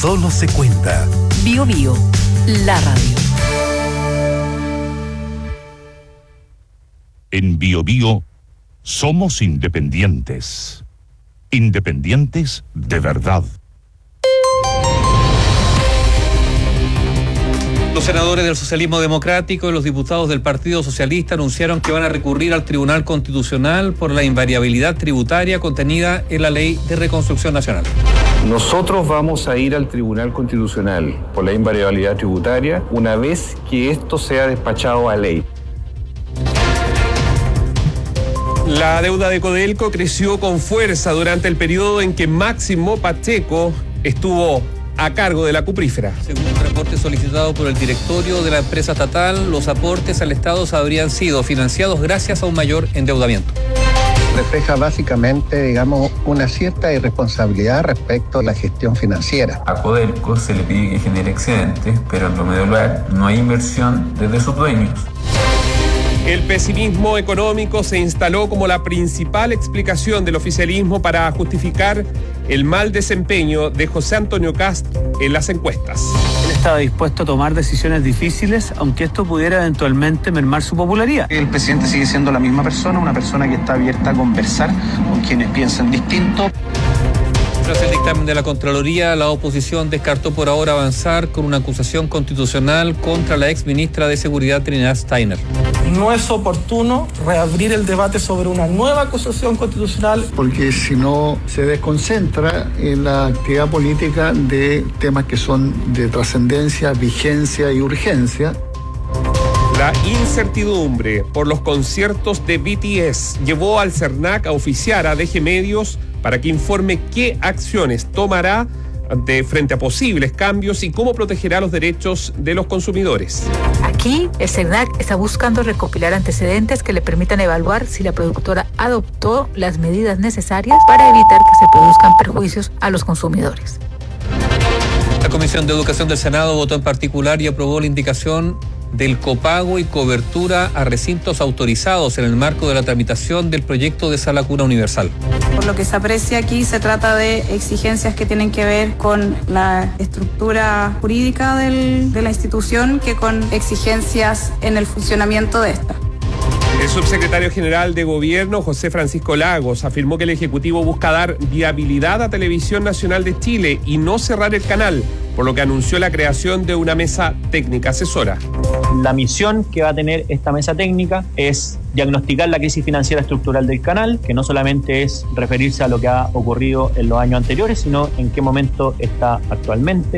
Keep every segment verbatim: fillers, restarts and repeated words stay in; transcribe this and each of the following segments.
solo se cuenta. Bio Bio, la radio. En Bio Bio somos independientes. Independientes de verdad. Los senadores del socialismo democrático y los diputados del Partido Socialista anunciaron que van a recurrir al Tribunal Constitucional por la invariabilidad tributaria contenida en la Ley de Reconstrucción Nacional. Nosotros vamos a ir al Tribunal Constitucional por la invariabilidad tributaria una vez que esto sea despachado a ley. La deuda de Codelco creció con fuerza durante el periodo en que Máximo Pacheco estuvo a cargo de la cuprífera. Según un reporte solicitado por el directorio de la empresa estatal, los aportes al Estado habrían sido financiados gracias a un mayor endeudamiento. Refleja básicamente, digamos, una cierta irresponsabilidad respecto a la gestión financiera. A Codelco se le pide que genere excedentes, pero en lo medular no hay inversión desde sus dueños. El pesimismo económico se instaló como la principal explicación del oficialismo para justificar el mal desempeño de José Antonio Kast en las encuestas. Él estaba dispuesto a tomar decisiones difíciles, aunque esto pudiera eventualmente mermar su popularidad. El presidente sigue siendo la misma persona, una persona que está abierta a conversar con quienes piensan distinto. Tras el dictamen de la Contraloría, la oposición descartó por ahora avanzar con una acusación constitucional contra la exministra de Seguridad Trinidad Steiner. No es oportuno reabrir el debate sobre una nueva acusación constitucional. Porque si no se desconcentra en la actividad política de temas que son de trascendencia, vigencia y urgencia. La incertidumbre por los conciertos de B T S llevó al CERNAC a oficiar a D G Medios para que informe qué acciones tomará ante, frente a posibles cambios y cómo protegerá los derechos de los consumidores. Aquí, el CERNAC está buscando recopilar antecedentes que le permitan evaluar si la productora adoptó las medidas necesarias para evitar que se produzcan perjuicios a los consumidores. La Comisión de Educación del Senado votó en particular y aprobó la indicación del copago y cobertura a recintos autorizados en el marco de la tramitación del proyecto de Sala Cuna Universal. Por lo que se aprecia aquí, se trata de exigencias que tienen que ver con la estructura jurídica del, de la institución que con exigencias en el funcionamiento de esta. El subsecretario general de Gobierno, José Francisco Lagos, afirmó que el Ejecutivo busca dar viabilidad a Televisión Nacional de Chile y no cerrar el canal, por lo que anunció la creación de una mesa técnica asesora. La misión que va a tener esta mesa técnica es diagnosticar la crisis financiera estructural del canal, que no solamente es referirse a lo que ha ocurrido en los años anteriores, sino en qué momento está actualmente.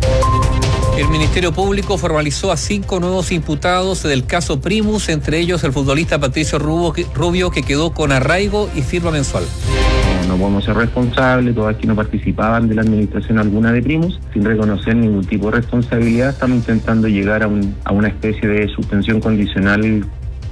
El Ministerio Público formalizó a cinco nuevos imputados del caso Primus, entre ellos el futbolista Patricio Rubio, que quedó con arraigo y firma mensual. No podemos ser responsables, todos aquí no participaban de la administración alguna de Primus, sin reconocer ningún tipo de responsabilidad. Estamos intentando llegar a, un, a una especie de suspensión condicional.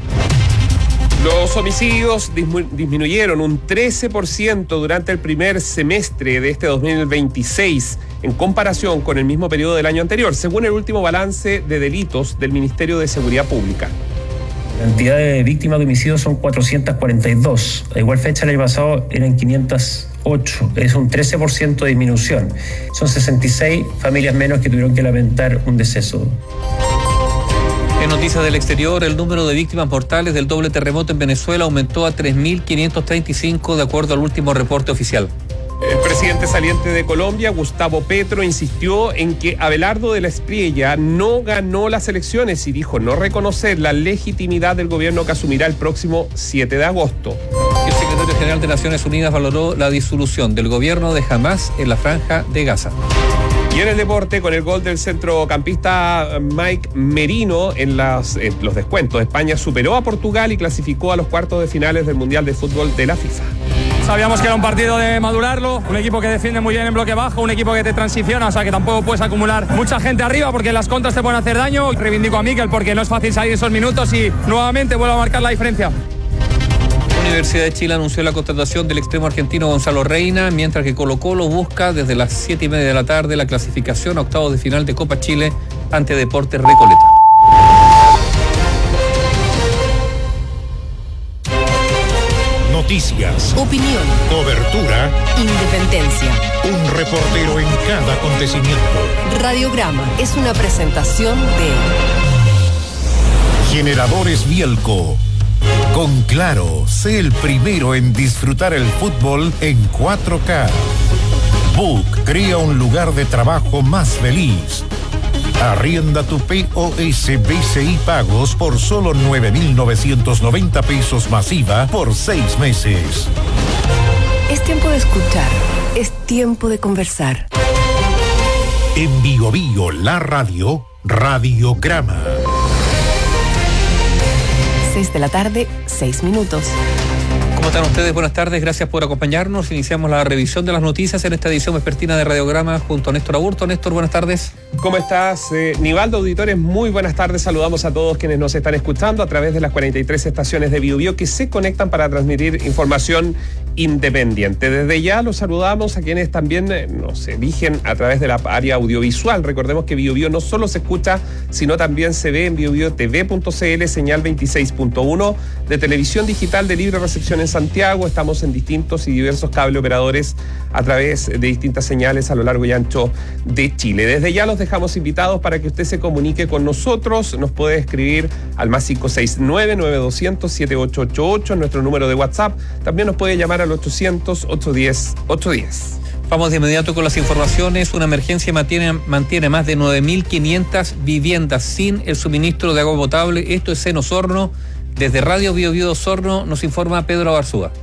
Los homicidios dismu- disminuyeron un trece por ciento durante el primer semestre de este dos mil veintiséis en comparación con el mismo periodo del año anterior, según el último balance de delitos del Ministerio de Seguridad Pública. La cantidad de víctimas de homicidios son cuatrocientas cuarenta y dos. A igual fecha el año pasado eran quinientas ocho. Es un trece por ciento de disminución. Son sesenta y seis familias menos que tuvieron que lamentar un deceso. En noticias del exterior, el número de víctimas mortales del doble terremoto en Venezuela aumentó a tres mil quinientos treinta y cinco de acuerdo al último reporte oficial. El presidente saliente de Colombia, Gustavo Petro, insistió en que Abelardo de la Espriella no ganó las elecciones y dijo no reconocer la legitimidad del gobierno que asumirá el próximo siete de agosto. El secretario general de Naciones Unidas valoró la disolución del gobierno de Hamás en la franja de Gaza. Y en el deporte, con el gol del centrocampista Mike Merino en, las, en los descuentos, España superó a Portugal y clasificó a los cuartos de finales del Mundial de Fútbol de la FIFA. Sabíamos que era un partido de madurarlo, un equipo que defiende muy bien en bloque bajo, un equipo que te transiciona, o sea que tampoco puedes acumular mucha gente arriba porque las contras te pueden hacer daño. Reivindico a Mikel porque no es fácil salir esos minutos y nuevamente vuelvo a marcar la diferencia. La Universidad de Chile anunció la contratación del extremo argentino Gonzalo Reina, mientras que Colo-Colo busca desde las siete y media de la tarde la clasificación a octavos de final de Copa Chile ante Deportes Recoleta. Noticias, Opinión, cobertura, independencia. un reportero en cada acontecimiento. Radiograma es una presentación de Generadores Bielco. Con Claro, sé el primero en disfrutar el fútbol en cuatro K. Book crea un lugar de trabajo más feliz. Arrienda tu P O S B C I Pagos por solo nueve mil novecientos noventa pesos masiva por seis meses. Es tiempo de escuchar, es tiempo de conversar. En Bio Bio, la radio, Radiograma. seis de la tarde, seis minutos. ¿Cómo están ustedes? Buenas tardes, gracias por acompañarnos. Iniciamos la revisión de las noticias en esta edición vespertina de Radiograma junto a Néstor Aburto. Néstor, buenas tardes. ¿Cómo estás? Eh, Nivaldo, auditores, muy buenas tardes. Saludamos a todos quienes nos están escuchando a través de las cuarenta y tres estaciones de Bio Bio que se conectan para transmitir información independiente. Desde ya los saludamos a quienes también eh, nos eligen a través de la área audiovisual. Recordemos que Bio Bio no solo se escucha, sino también se ve en bio bio t v punto c l, señal veintiséis punto uno de televisión digital de libre recepción en Santiago. Estamos en distintos y diversos cable operadores a través de distintas señales a lo largo y ancho de Chile. Desde ya los dejamos invitados para que usted se comunique con nosotros. Nos puede escribir al más cinco seis nueve, nueve dos cero cero, siete ocho ocho ocho, nuestro número de WhatsApp. También nos puede llamar al ochocientos, ochocientos diez, ochocientos diez. Vamos de inmediato con las informaciones. Una emergencia mantiene, mantiene más de nueve mil quinientas viviendas sin el suministro de agua potable. Esto es en Osorno. Desde Radio Bio Bio de Osorno nos informa Pedro Abarzúa.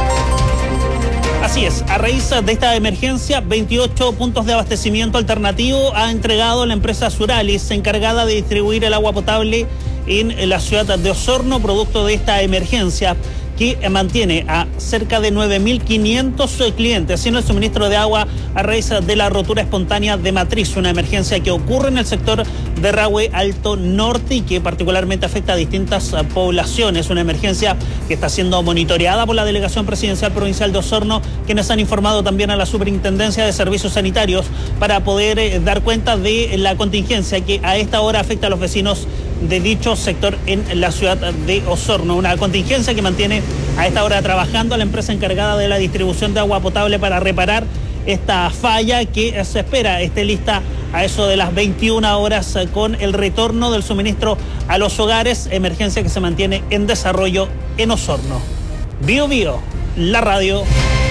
Así es, a raíz de esta emergencia, veintiocho puntos de abastecimiento alternativo ha entregado la empresa Suralis, encargada de distribuir el agua potable en la ciudad de Osorno, producto de esta emergencia que mantiene a cerca de nueve mil quinientos clientes sin el suministro de agua a raíz de la rotura espontánea de matriz, una emergencia que ocurre en el sector de Rahue Alto Norte y que particularmente afecta a distintas poblaciones, una emergencia que está siendo monitoreada por la Delegación Presidencial Provincial de Osorno, quienes han informado también a la Superintendencia de Servicios Sanitarios para poder eh, dar cuenta de la contingencia que a esta hora afecta a los vecinos de dicho sector en la ciudad de Osorno, una contingencia que mantiene a esta hora trabajando a la empresa encargada de la distribución de agua potable para reparar esta falla que se espera esté lista a eso de las veintiuna horas con el retorno del suministro a los hogares, emergencia que se mantiene en desarrollo en Osorno. Bio Bio, la radio.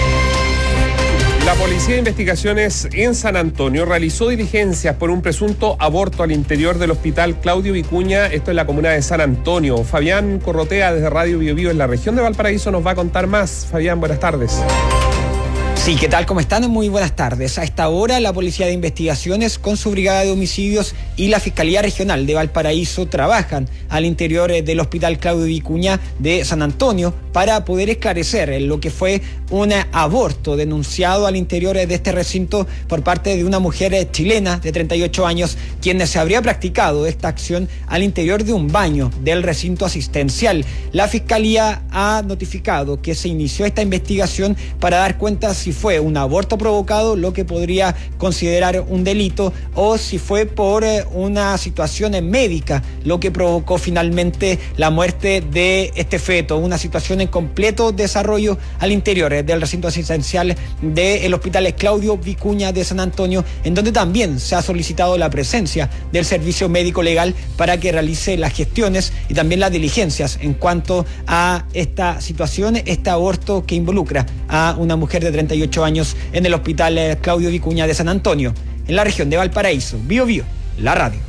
La Policía de Investigaciones en San Antonio realizó diligencias por un presunto aborto al interior del hospital Claudio Vicuña, esto en la comuna de San Antonio. Fabián Corrotea desde Radio Bio Bio en la región de Valparaíso nos va a contar más. Fabián, buenas tardes. Sí, ¿qué tal? ¿Cómo están? Muy buenas tardes. A esta hora, la Policía de Investigaciones, con su Brigada de Homicidios y la Fiscalía Regional de Valparaíso, trabajan al interior del Hospital Claudio Vicuña de San Antonio para poder esclarecer lo que fue un aborto denunciado al interior de este recinto por parte de una mujer chilena de treinta y ocho años, quien se habría practicado esta acción al interior de un baño del recinto asistencial. La Fiscalía ha notificado que se inició esta investigación para dar cuenta si fue un aborto provocado, lo que podría considerar un delito, o si fue por una situación médica, lo que provocó finalmente la muerte de este feto, una situación en completo desarrollo al interior del recinto asistencial del Hospital Claudio Vicuña de San Antonio, en donde también se ha solicitado la presencia del servicio médico legal para que realice las gestiones y también las diligencias en cuanto a esta situación, este aborto que involucra a una mujer de treinta y ocho años en el Hospital Claudio Vicuña de San Antonio, en la región de Valparaíso. Bio Bio, la radio.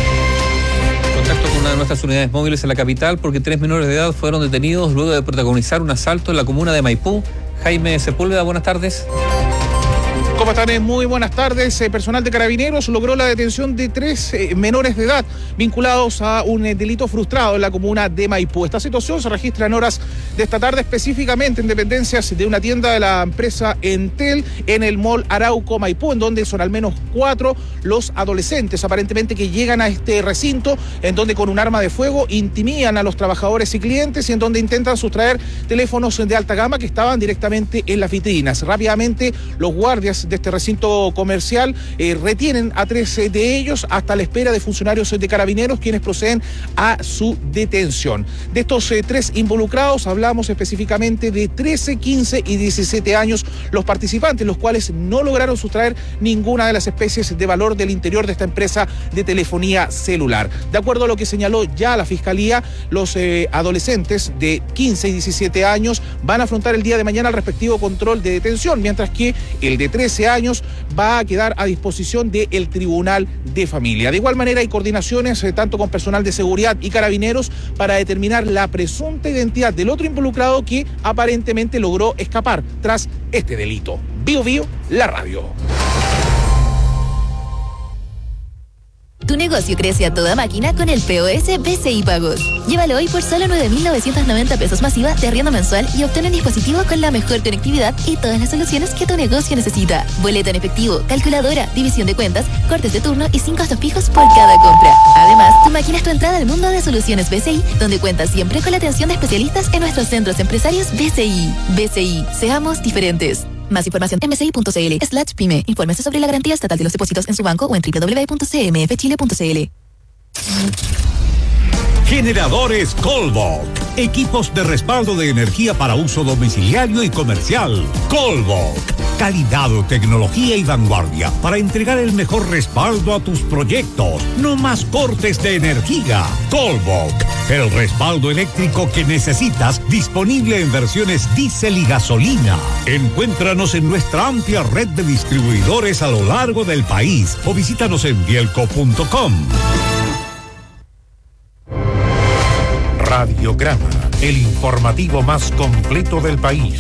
Contacto con una de nuestras unidades móviles en la capital porque tres menores de edad fueron detenidos luego de protagonizar un asalto en la comuna de Maipú. Jaime Sepúlveda, buenas tardes. ¿Cómo están? Muy buenas tardes. Eh, personal de Carabineros logró la detención de tres eh, menores de edad vinculados a un eh, delito frustrado en la comuna de Maipú. Esta situación se registra en horas de esta tarde, específicamente en dependencias de una tienda de la empresa Entel en el mall Arauco Maipú, en donde son al menos cuatro los adolescentes aparentemente que llegan a este recinto, en donde con un arma de fuego intimidan a los trabajadores y clientes y en donde intentan sustraer teléfonos de alta gama que estaban directamente en las vitrinas. Rápidamente los guardias de este recinto comercial. Eh, retienen a tres de ellos hasta la espera de funcionarios de Carabineros, quienes proceden a su detención. De estos eh, tres involucrados, hablamos específicamente de trece, quince y diecisiete años, los participantes, los cuales no lograron sustraer ninguna de las especies de valor del interior de esta empresa de telefonía celular. De acuerdo a lo que señaló ya la Fiscalía, los eh, adolescentes de quince y diecisiete años van a afrontar el día de mañana el respectivo control de detención, mientras que el de trece años va a quedar a disposición del Tribunal de Familia. De igual manera, hay coordinaciones eh, tanto con personal de seguridad y Carabineros para determinar la presunta identidad del otro involucrado que aparentemente logró escapar tras este delito. Bio Bio, la radio. Tu negocio crece a toda máquina con el P O S B C I Pagos. Llévalo hoy por solo nueve mil novecientos noventa pesos masiva de arriendo mensual y obtén un dispositivo con la mejor conectividad y todas las soluciones que tu negocio necesita. Boleta en efectivo, calculadora, división de cuentas, cortes de turno y sin costos fijos por cada compra. Además, tu máquina es tu entrada al mundo de soluciones B C I, donde cuentas siempre con la atención de especialistas en nuestros centros empresarios B C I. B C I, seamos diferentes. Más información en bci.cl slash pyme. Infórmese sobre la garantía estatal de los depósitos en su banco o en doble u doble u doble u punto c m f chile punto c l. Generadores Colvoc. Equipos de respaldo de energía para uso domiciliario y comercial. Colvoc. Calidad, tecnología y vanguardia para entregar el mejor respaldo a tus proyectos. No más cortes de energía. Colvoc. El respaldo eléctrico que necesitas, disponible en versiones diésel y gasolina. Encuéntranos en nuestra amplia red de distribuidores a lo largo del país o visítanos en bielco punto com. Radiograma, el informativo más completo del país.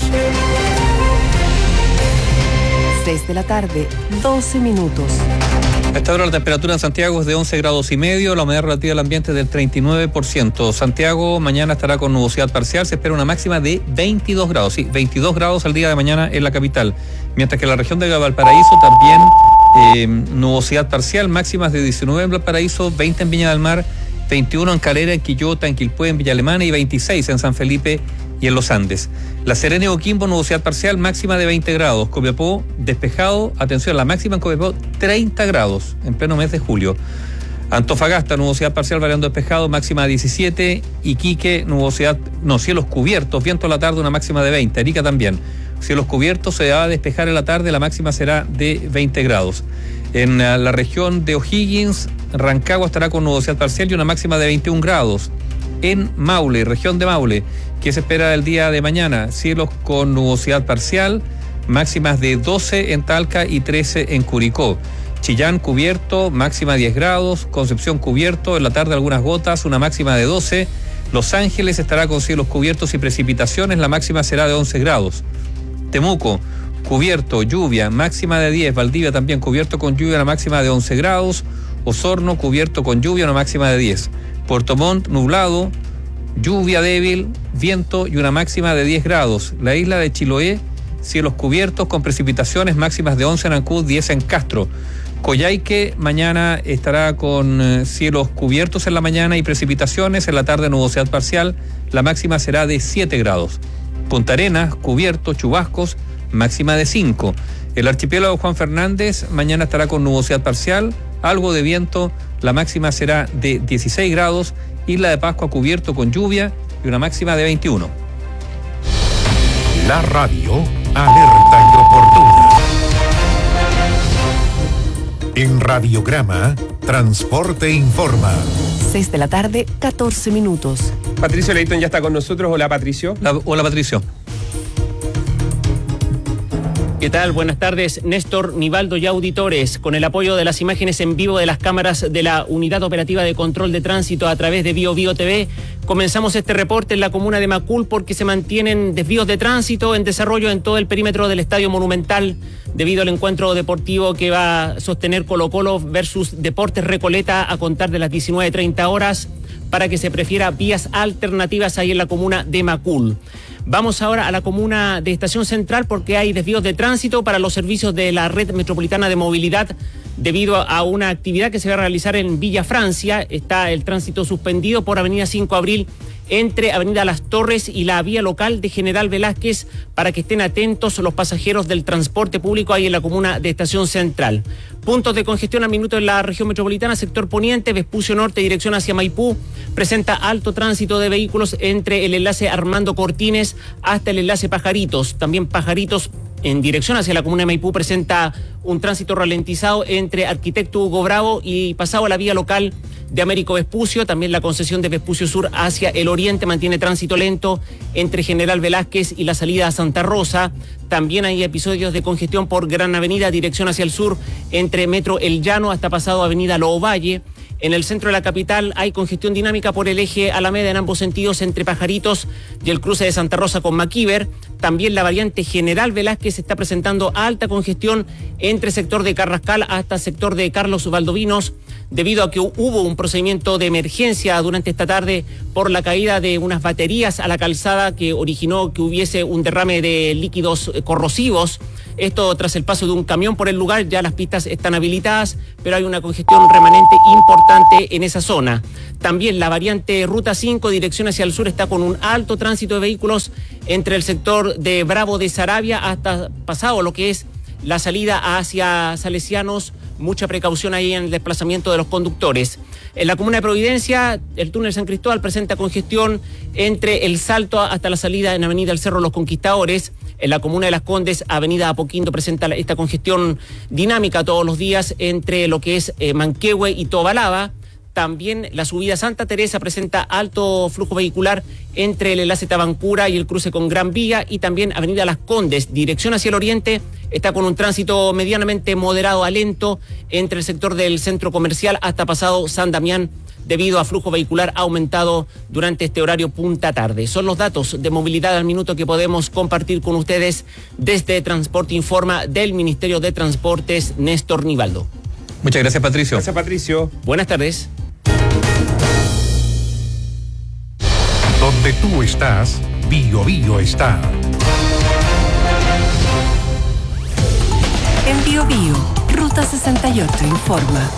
seis de la tarde, doce minutos. A esta hora la temperatura en Santiago es de once grados y medio, la humedad relativa del ambiente es del treinta y nueve por ciento. Santiago mañana estará con nubosidad parcial, se espera una máxima de veintidós grados, sí, veintidós grados al día de mañana en la capital. Mientras que en la región de Valparaíso también eh, nubosidad parcial, máximas de diecinueve en Valparaíso, veinte en Viña del Mar, veintiuno en Calera, en Quillota, en Quilpué, en Villa Alemana y veintiséis en San Felipe y en Los Andes. La Serena y Coquimbo, nubosidad parcial, máxima de veinte grados. Copiapó, despejado, atención, la máxima en Copiapó, treinta grados, en pleno mes de julio. Antofagasta, nubosidad parcial, variando despejado, máxima de diecisiete. Iquique, nubosidad, no, cielos cubiertos, viento a la tarde, una máxima de veinte. Arica también, cielos cubiertos, se va a despejar en la tarde, la máxima será de veinte grados. En la región de O'Higgins, Rancagua estará con nubosidad parcial y una máxima de veintiún grados. En Maule, región de Maule, ¿qué se espera del día de mañana? Cielos con nubosidad parcial, máximas de doce en Talca y trece en Curicó. Chillán cubierto, máxima diez grados. Concepción cubierto, en la tarde algunas gotas, una máxima de doce. Los Ángeles estará con cielos cubiertos y precipitaciones, la máxima será de once grados. Temuco, cubierto, lluvia, máxima de diez. Valdivia también cubierto con lluvia, una máxima de once grados. Osorno, cubierto con lluvia, una máxima de diez. Puerto Montt, nublado, lluvia débil, viento y una máxima de diez grados. La isla de Chiloé, cielos cubiertos con precipitaciones, máximas de once en Ancud, diez en Castro. Coyhaique mañana estará con eh, cielos cubiertos en la mañana y precipitaciones, en la tarde nubosidad parcial, la máxima será de siete grados. Punta Arenas, cubierto, chubascos, máxima de cinco. El archipiélago Juan Fernández mañana estará con nubosidad parcial, algo de viento, la máxima será de dieciséis grados. Isla de Pascua cubierto con lluvia y una máxima de veintiuno. La radio alerta y oportuna. En Radiograma, Transporte Informa. seis de la tarde, catorce minutos. Patricio Leighton ya está con nosotros. Hola, Patricio. La, hola, Patricio. ¿Qué tal? Buenas tardes, Néstor, Nivaldo y auditores. Con el apoyo de las imágenes en vivo de las cámaras de la Unidad Operativa de Control de Tránsito a través de Bio Bio T V, comenzamos este reporte en la comuna de Macul porque se mantienen desvíos de tránsito en desarrollo en todo el perímetro del Estadio Monumental debido al encuentro deportivo que va a sostener Colo-Colo versus Deportes Recoleta a contar de las diecinueve treinta horas para que se prefiera vías alternativas ahí en la comuna de Macul. Vamos ahora a la comuna de Estación Central porque hay desvíos de tránsito para los servicios de la red metropolitana de movilidad debido a una actividad que se va a realizar en Villa Francia. Está el tránsito suspendido por Avenida cinco de Abril entre Avenida Las Torres y la vía local de General Velázquez, para que estén atentos los pasajeros del transporte público ahí en la comuna de Estación Central. Puntos de congestión a minuto en la región metropolitana, sector poniente, Vespucio Norte, dirección hacia Maipú, presenta alto tránsito de vehículos entre el enlace Armando Cortines hasta el enlace Pajaritos. También Pajaritos en dirección hacia la comuna de Maipú presenta un tránsito ralentizado entre Arquitecto Hugo Bravo y pasado a la vía local de Américo Vespucio. También la concesión de Vespucio Sur hacia el oriente mantiene tránsito lento entre General Velázquez y la salida a Santa Rosa. También hay episodios de congestión por Gran Avenida, dirección hacia el sur, entre Metro El Llano hasta pasado Avenida Loovalle. En el centro de la capital hay congestión dinámica por el eje Alameda en ambos sentidos entre Pajaritos y el cruce de Santa Rosa con Maquíver. También la variante General Velázquez está presentando alta congestión entre sector de Carrascal hasta sector de Carlos Valdovinos, debido a que hubo un procedimiento de emergencia durante esta tarde por la caída de unas baterías a la calzada que originó que hubiese un derrame de líquidos corrosivos. Esto tras el paso de un camión por el lugar. Ya las pistas están habilitadas, pero hay una congestión remanente importante en esa zona. También la variante Ruta cinco, dirección hacia el sur, está con un alto tránsito de vehículos entre el sector de Bravo de Saravia hasta pasado lo que es la salida hacia Salesianos. Mucha precaución ahí en el desplazamiento de los conductores. En la comuna de Providencia, el túnel San Cristóbal presenta congestión entre el Salto hasta la salida en Avenida El Cerro Los Conquistadores. En la comuna de Las Condes, Avenida Apoquindo presenta esta congestión dinámica todos los días entre lo que es eh, Manquehue y Tobalaba. También la subida a Santa Teresa presenta alto flujo vehicular entre el enlace Tabancura y el cruce con Gran Vía, y también Avenida Las Condes, dirección hacia el oriente, está con un tránsito medianamente moderado a lento entre el sector del centro comercial hasta pasado San Damián, debido a flujo vehicular aumentado durante este horario punta tarde. Son los datos de movilidad al minuto que podemos compartir con ustedes desde Transporte Informa del Ministerio de Transportes, Néstor Nivaldo. Muchas gracias, Patricio. Gracias, Patricio. Buenas tardes. Donde tú estás, Bio Bio está. En Bio Bio, Ruta sesenta y ocho informa.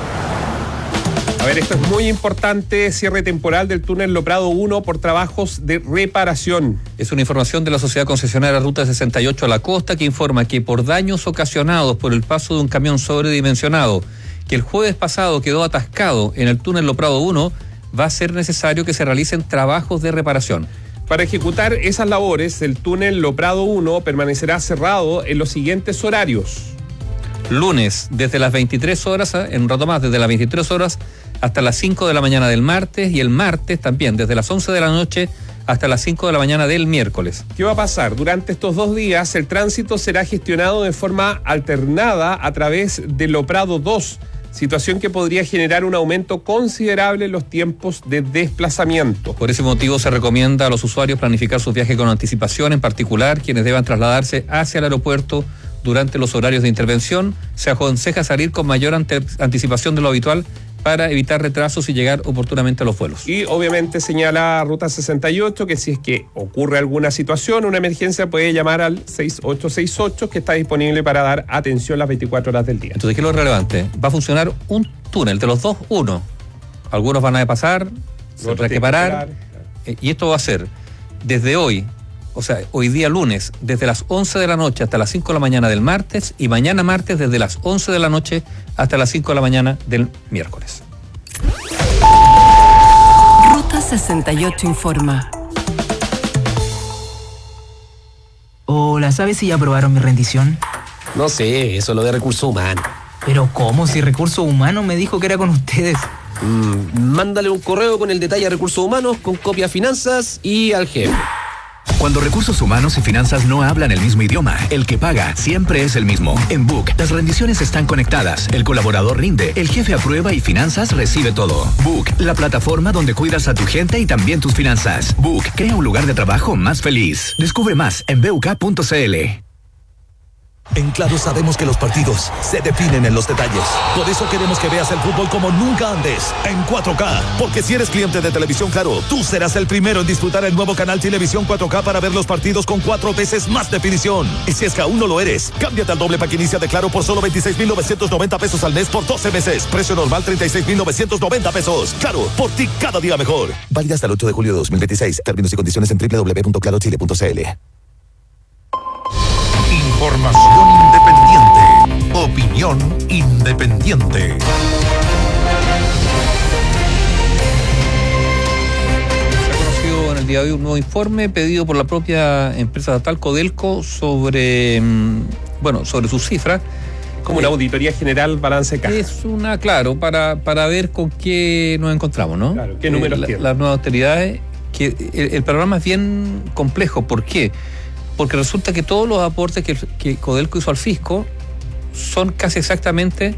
A ver, esto es muy importante, cierre temporal del túnel Lo Prado uno por trabajos de reparación. Es una información de la sociedad concesionaria Ruta sesenta y ocho a la Costa, que informa que por daños ocasionados por el paso de un camión sobredimensionado que el jueves pasado quedó atascado en el túnel Lo Prado uno, va a ser necesario que se realicen trabajos de reparación. Para ejecutar esas labores, el túnel Lo Prado uno permanecerá cerrado en los siguientes horarios. Lunes, desde las veintitrés horas, en un rato más, desde las veintitrés horas hasta las cinco de la mañana del martes, y el martes también, desde las once de la noche hasta las cinco de la mañana del miércoles. ¿Qué va a pasar? Durante estos dos días, el tránsito será gestionado de forma alternada a través de Lo Prado dos, situación que podría generar un aumento considerable en los tiempos de desplazamiento. Por ese motivo se recomienda a los usuarios planificar sus viajes con anticipación, en particular quienes deban trasladarse hacia el aeropuerto durante los horarios de intervención. Se aconseja salir con mayor ante- anticipación de lo habitual para evitar retrasos y llegar oportunamente a los vuelos. Y obviamente señala Ruta sesenta y ocho que si es que ocurre alguna situación, una emergencia, puede llamar al seis ocho seis ocho, que está disponible para dar atención las veinticuatro horas del día. Entonces, ¿qué es lo relevante? Va a funcionar un túnel, de los dos, uno. Algunos van a pasar, se tendrá que parar, eh, y esto va a ser desde hoy, o sea, hoy día lunes, desde las once de la noche hasta las cinco de la mañana del martes, y mañana martes desde las once de la noche hasta las cinco de la mañana del miércoles. Ruta sesenta y ocho informa. Hola, ¿sabes si ya aprobaron mi rendición? No sé, eso es lo de recursos humanos. Pero ¿cómo? Si Recursos Humanos me dijo que era con ustedes. Mm, mándale un correo con el detalle a Recursos Humanos, con copia a Finanzas y al jefe. Cuando recursos humanos y finanzas no hablan el mismo idioma, el que paga siempre es el mismo. En Book, las rendiciones están conectadas, el colaborador rinde, el jefe aprueba y finanzas recibe todo. Book, la plataforma donde cuidas a tu gente y también tus finanzas. Book, crea un lugar de trabajo más feliz. Descubre más en b u k punto c l. En Claro sabemos que los partidos se definen en los detalles. Por eso queremos que veas el fútbol como nunca antes, en cuatro K. Porque si eres cliente de Televisión Claro, tú serás el primero en disfrutar el nuevo canal Televisión cuatro K para ver los partidos con cuatro veces más definición. Y si es que aún no lo eres, cámbiate al doble pack inicia de Claro por solo veintiséis mil novecientos noventa pesos al mes por doce meses. Precio normal treinta y seis mil novecientos noventa pesos. Claro, por ti cada día mejor. Válida hasta el ocho de julio de dos mil veintiséis. Términos y condiciones en doble u doble u doble u punto claro chile punto c l. Información independiente. Opinión independiente. Se ha conocido en el día de hoy un nuevo informe pedido por la propia empresa estatal Codelco sobre, bueno, sobre sus cifras. Como una auditoría general, balance de caja. Es una, claro, para, para ver con qué nos encontramos, ¿no? Claro, qué números eh, tienen. Las nuevas autoridades, que el, el panorama es bien complejo. ¿Por qué? Porque resulta que todos los aportes que, que Codelco hizo al fisco son casi exactamente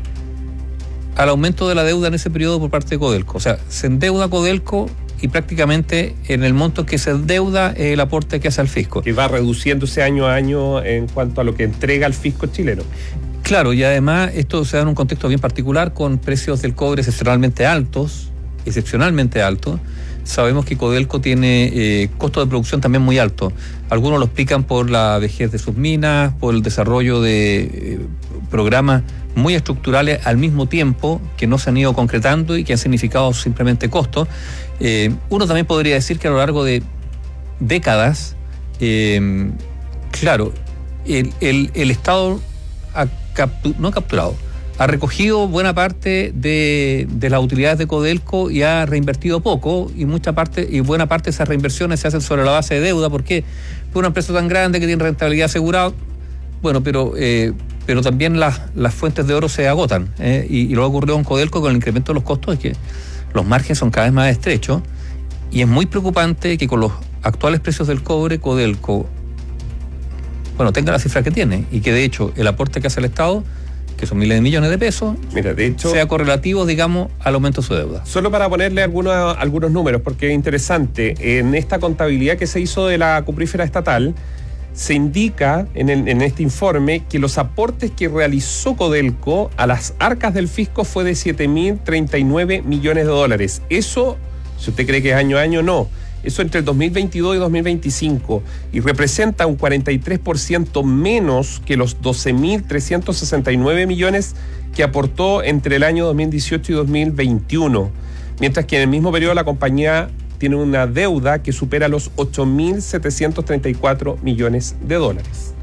al aumento de la deuda en ese periodo por parte de Codelco. O sea, se endeuda Codelco y prácticamente en el monto que se endeuda es el aporte que hace al fisco. Que va reduciéndose año a año en cuanto a lo que entrega el fisco chileno. Claro, y además esto se da en un contexto bien particular con precios del cobre excepcionalmente altos, excepcionalmente altos. Sabemos que Codelco tiene eh, costos de producción también muy altos. Algunos lo explican por la vejez de sus minas, por el desarrollo de eh, programas muy estructurales al mismo tiempo que no se han ido concretando y que han significado simplemente costos. Eh, uno también podría decir que a lo largo de décadas, eh, claro, el, el, el Estado ha captu- no ha capturado, ha recogido buena parte de, de las utilidades de Codelco y ha reinvertido poco, y mucha parte y buena parte de esas reinversiones se hacen sobre la base de deuda. ¿Por qué? Por una empresa tan grande que tiene rentabilidad asegurada. Bueno, pero eh, pero también las, las fuentes de oro se agotan, eh, y, y lo que ocurrió con Codelco con el incremento de los costos es que los márgenes son cada vez más estrechos, y es muy preocupante que con los actuales precios del cobre Codelco, bueno, tenga la cifra que tiene, y que de hecho el aporte que hace el Estado, que son miles de millones de pesos, Mira, de hecho, sea correlativo, digamos, al aumento de su deuda. Solo para ponerle algunos, algunos números, porque es interesante, en esta contabilidad que se hizo de la cuprífera estatal, se indica en, el, en este informe que los aportes que realizó Codelco a las arcas del fisco fue de siete mil treinta y nueve millones de dólares. Eso, si usted cree que es año a año, no. Eso entre el dos mil veintidós y dos mil veinticinco, y representa un cuarenta y tres por ciento menos que los doce mil trescientos sesenta y nueve millones que aportó entre el año dos mil dieciocho y dos mil veintiuno, mientras que en el mismo periodo la compañía tiene una deuda que supera los ocho mil setecientos treinta y cuatro millones de dólares.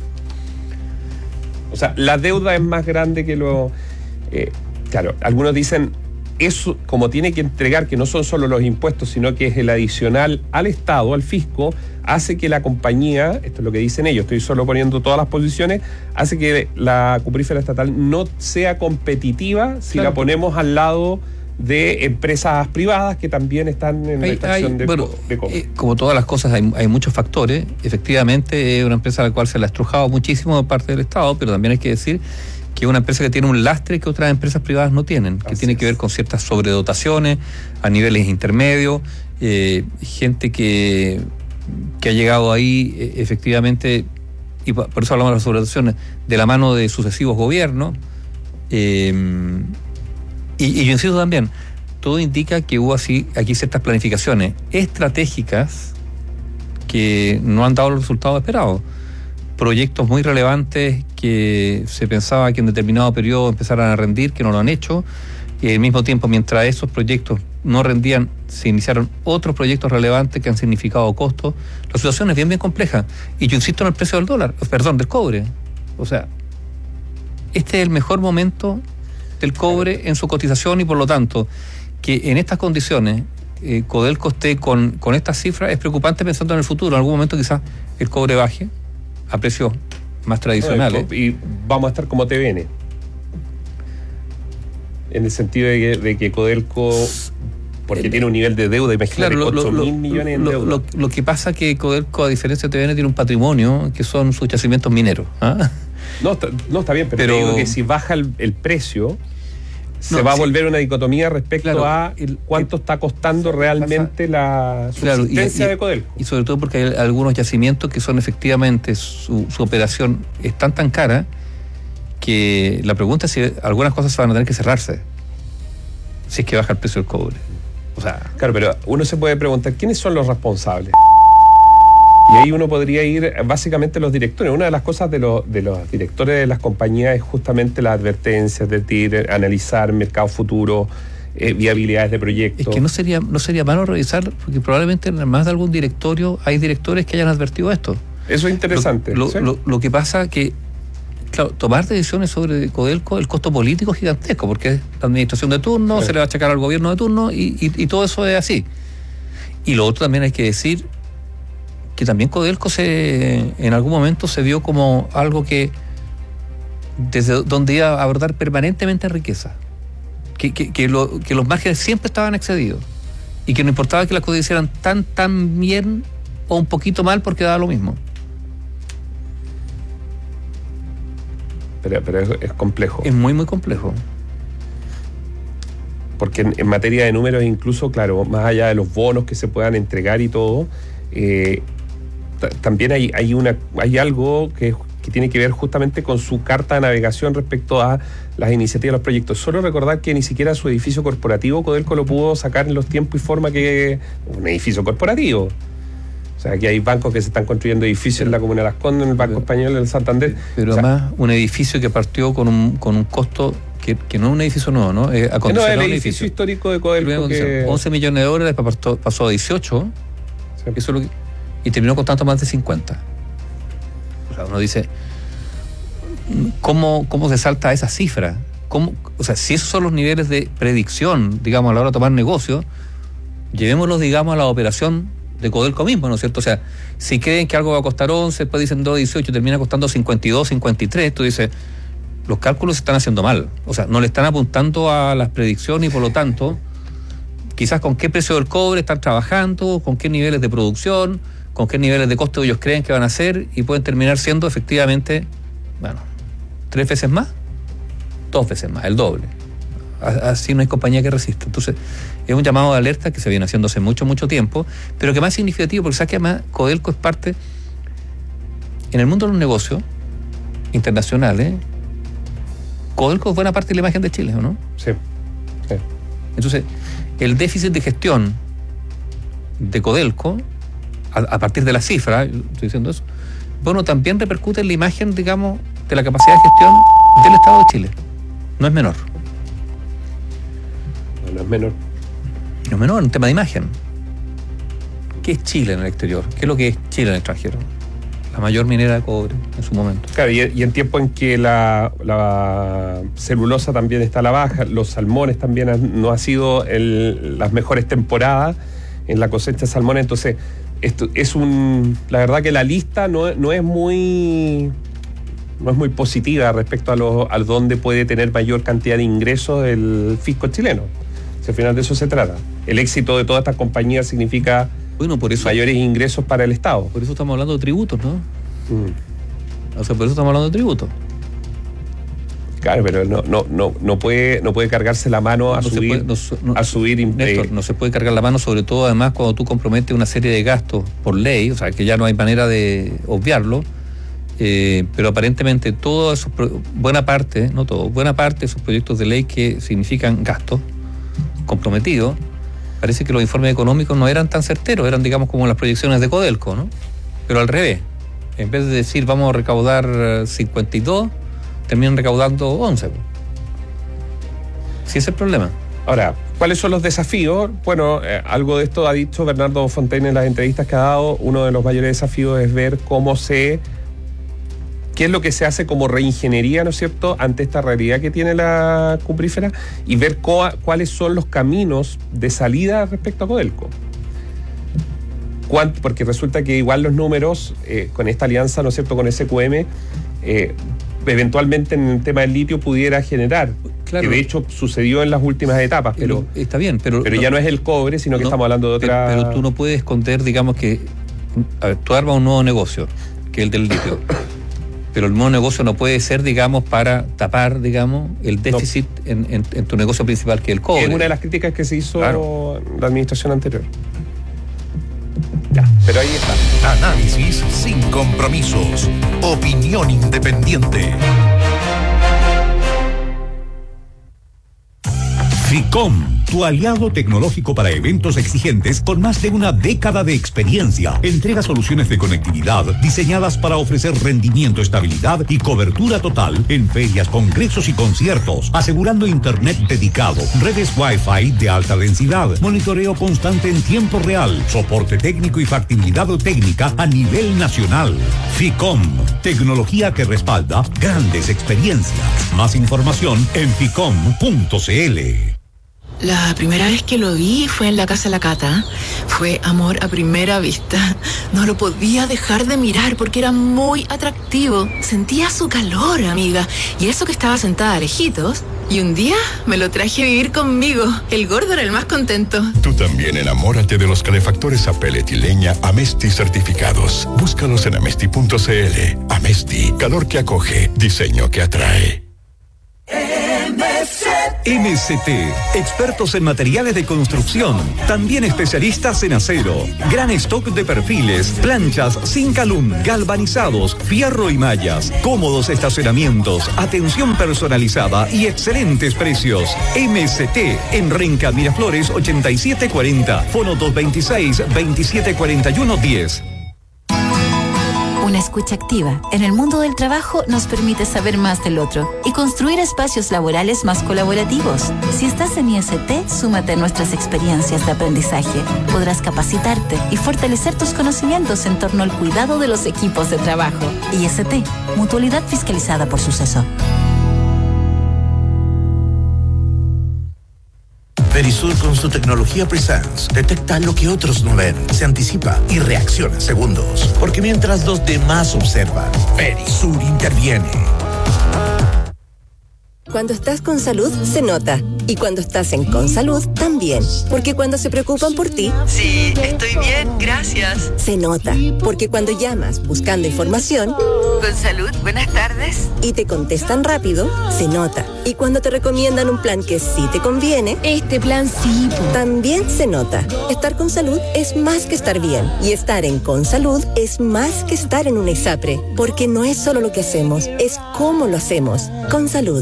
O sea, la deuda es más grande que lo... Eh, claro, algunos dicen... Eso, como tiene que entregar, que no son solo los impuestos, sino que es el adicional al Estado, al fisco, hace que la compañía, esto es lo que dicen ellos, estoy solo poniendo todas las posiciones, hace que la cuprífera estatal no sea competitiva si claro, la ponemos al lado de empresas privadas que también están en hay, la extracción hay, de, bueno, de cobre. Eh, como todas las cosas, hay, hay muchos factores. Efectivamente, es una empresa a la cual se le ha estrujado muchísimo de parte del Estado, pero también hay que decir que es una empresa que tiene un lastre que otras empresas privadas no tienen, que Así tiene es. que ver con ciertas sobredotaciones a niveles intermedios, eh, gente que, que ha llegado ahí eh, efectivamente, y por eso hablamos de las sobredotaciones, de la mano de sucesivos gobiernos, eh, y, y yo insisto también, todo indica que hubo así aquí ciertas planificaciones estratégicas que no han dado los resultados esperados. Proyectos muy relevantes que se pensaba que en determinado periodo empezaran a rendir, que no lo han hecho, y al mismo tiempo, mientras esos proyectos no rendían, se iniciaron otros proyectos relevantes que han significado costos. La situación es bien, bien compleja, y yo insisto en el precio del dólar, perdón, del cobre. O sea, este es el mejor momento del cobre en su cotización, y por lo tanto, que en estas condiciones eh, Codelco esté con, con estas cifras es preocupante pensando en el futuro. En algún momento quizás el cobre baje a precios más tradicionales. No, y vamos a estar como T V N. En el sentido de que, de que Codelco, porque el, tiene un nivel de deuda, imagínate, claro, ocho mil millones en lo, deuda. Lo, lo que pasa es que Codelco, a diferencia de T V N, tiene un patrimonio que son sus yacimientos mineros. ¿Ah? No, está, no está bien, pero, pero te digo que si baja el, el precio, se no, va sí. a volver una dicotomía respecto claro, a el, cuánto el, está costando realmente la subsistencia claro, y, y, de Codelco. Y sobre todo porque hay algunos yacimientos que son efectivamente, su, su operación es tan tan cara que la pregunta es si algunas cosas van a tener que cerrarse si es que baja el precio del cobre. O sea, claro, pero uno se puede preguntar quiénes son los responsables. Y ahí uno podría ir básicamente los directores. Una de las cosas de los, de los directores de las compañías es justamente las advertencias, advertir, analizar mercado futuro, eh, viabilidades de proyectos. Es que no sería, no sería malo revisar, porque probablemente en más de algún directorio hay directores que hayan advertido esto. Eso es interesante. Lo, ¿sí? lo, lo, lo que pasa que, claro, tomar decisiones sobre Codelco, el costo político es gigantesco, porque es la administración de turno, sí. se le va a achacar al gobierno de turno y, y, y todo eso es así. Y lo otro también hay que decir que también Codelco se, en algún momento se vio como algo que desde donde iba a abordar permanentemente riqueza, que, que, que, lo, que los márgenes siempre estaban excedidos y que no importaba que las cosas hicieran tan, tan bien o un poquito mal porque daba lo mismo. Pero, pero es, es complejo. Es muy, muy complejo. Porque en, en materia de números, incluso, claro, más allá de los bonos que se puedan entregar y todo, eh, t- también hay, hay, una, hay algo que, que tiene que ver justamente con su carta de navegación respecto a las iniciativas, los proyectos. Solo recordar que ni siquiera su edificio corporativo Codelco lo pudo sacar en los tiempos y forma que un edificio corporativo. O sea, aquí hay bancos que se están construyendo edificios en la Comuna de Las Condes, en el Banco Español, en el Santander. Pero o sea, además, un edificio que partió con un, con un costo que, que no es un edificio nuevo, ¿no? Eh, no, el edificio, edificio histórico de Codelco. Que... once millones de dólares, pasó, pasó a dieciocho, sí. Eso es lo que, y terminó costando más de cincuenta. O sea, uno dice, ¿cómo, cómo se salta a esa cifra? ¿Cómo, o sea, si esos son los niveles de predicción, digamos, a la hora de tomar negocio, llevémoslos, digamos, a la operación de Codelco mismo, ¿no es cierto? O sea, si creen que algo va a costar once, después dicen dos, dieciocho, termina costando cincuenta y dos, cincuenta y tres, tú dices, los cálculos se están haciendo mal. O sea, no le están apuntando a las predicciones y por lo tanto, quizás con qué precio del cobre están trabajando, con qué niveles de producción, con qué niveles de costo ellos creen que van a hacer y pueden terminar siendo efectivamente, bueno, tres veces más, dos veces más, el doble. Así no hay compañía que resista. Entonces, es un llamado de alerta que se viene haciendo hace mucho, mucho tiempo, pero que más significativo, porque sabes que además Codelco es parte, en el mundo de los negocios internacionales, Codelco es buena parte de la imagen de Chile, ¿o no? Sí. sí. Entonces, el déficit de gestión de Codelco, a, a partir de la cifra, estoy diciendo eso, bueno, también repercute en la imagen, digamos, de la capacidad de gestión del Estado de Chile. No es menor. No, no es menor. No es menor, un tema de imagen. ¿Qué es Chile en el exterior? ¿Qué es lo que es Chile en el extranjero? La mayor minera de cobre en su momento. Claro, y, y en tiempo en que la, la celulosa también está a la baja, los salmones también han, no ha sido el, las mejores temporadas en la cosecha de salmones, entonces esto es un, la verdad que la lista no, no es muy no es muy positiva respecto a lo, a dónde puede tener mayor cantidad de ingresos el fisco chileno. Si al final de eso se trata. El éxito de todas estas compañías significa bueno, por eso, mayores ingresos para el Estado. Por eso estamos hablando de tributos, ¿no? Mm. O sea, por eso estamos hablando de tributos. Claro, pero no, no, no, no puede, no puede cargarse la mano a no subir, puede, no, no, a subir Néstor, eh, no se puede cargar la mano, sobre todo además cuando tú comprometes una serie de gastos por ley, o sea que ya no hay manera de obviarlo, eh, pero aparentemente toda esos, buena parte, no todo, buena parte de esos proyectos de ley que significan gastos comprometidos, parece que los informes económicos no eran tan certeros, eran digamos como las proyecciones de Codelco, ¿no? Pero al revés, en vez de decir vamos a recaudar cincuenta y dos, terminan recaudando once. Sí, ese es el problema. Ahora, ¿cuáles son los desafíos? Bueno, eh, algo de esto ha dicho Bernardo Fontaine en las entrevistas que ha dado. Uno de los mayores desafíos es ver cómo se... qué es lo que se hace como reingeniería, ¿no es cierto?, ante esta realidad que tiene la cuprífera y ver co- cuáles son los caminos de salida respecto a Codelco. ¿Cuánto? Porque resulta que igual los números, eh, con esta alianza, ¿no es cierto?, con S Q M, eh, eventualmente en el tema del litio pudiera generar, claro, que de hecho sucedió en las últimas etapas, pero está bien, pero, pero no, ya no es el cobre, sino que no, estamos hablando de otra... Pero, pero tú no puedes esconder, digamos que, a ver, tú armas un nuevo negocio, que es el del litio, pero el nuevo negocio no puede ser, digamos, para tapar, digamos, el déficit no. en, en, en tu negocio principal, que es el cobre. Es una de las críticas que se hizo, claro, en la administración anterior. Ya, pero ahí está. Análisis sin compromisos. Opinión independiente. Ficom, tu aliado tecnológico para eventos exigentes con más de una década de experiencia. Entrega soluciones de conectividad diseñadas para ofrecer rendimiento, estabilidad y cobertura total en ferias, congresos y conciertos, asegurando internet dedicado, redes Wi-Fi de alta densidad, monitoreo constante en tiempo real, soporte técnico y factibilidad técnica a nivel nacional. Ficom, tecnología que respalda grandes experiencias. Más información en ficom punto cl. La primera vez que lo vi fue en la casa de la Cata. Fue amor a primera vista. No lo podía dejar de mirar porque era muy atractivo. Sentía su calor, amiga. Y eso que estaba sentada a lejitos. Y un día me lo traje a vivir conmigo. El gordo era el más contento. Tú también enamórate de los calefactores a pellet y leña Amesti certificados. Búscalos en amesti punto cl. Amesti, calor que acoge, diseño que atrae. M C T, expertos en materiales de construcción, también especialistas en acero, gran stock de perfiles, planchas, zinc alum, galvanizados, fierro y mallas, cómodos estacionamientos, atención personalizada y excelentes precios. M C T, en Renca Miraflores ochenta y siete cuarenta, fono dos veintiséis, veintisiete cuarenta y uno diez. Una escucha activa en el mundo del trabajo nos permite saber más del otro y construir espacios laborales más colaborativos. Si estás en I S T, súmate a nuestras experiencias de aprendizaje. Podrás capacitarte y fortalecer tus conocimientos en torno al cuidado de los equipos de trabajo. I S T, mutualidad fiscalizada por Suceso. Verisur con su tecnología Presence detecta lo que otros no ven, se anticipa y reacciona en segundos. Porque mientras los demás observan, Verisur interviene. Cuando estás con salud, se nota. Y cuando estás en Consalud, también. Porque cuando se preocupan por ti... Sí, estoy bien, gracias. Se nota. Porque cuando llamas buscando información... Consalud, buenas tardes. Y te contestan rápido, se nota. Y cuando te recomiendan un plan que sí te conviene... Este plan sí. También se nota. Estar con salud es más que estar bien. Y estar en Consalud es más que estar en un ISAPRE. Porque no es solo lo que hacemos, es cómo lo hacemos. Consalud.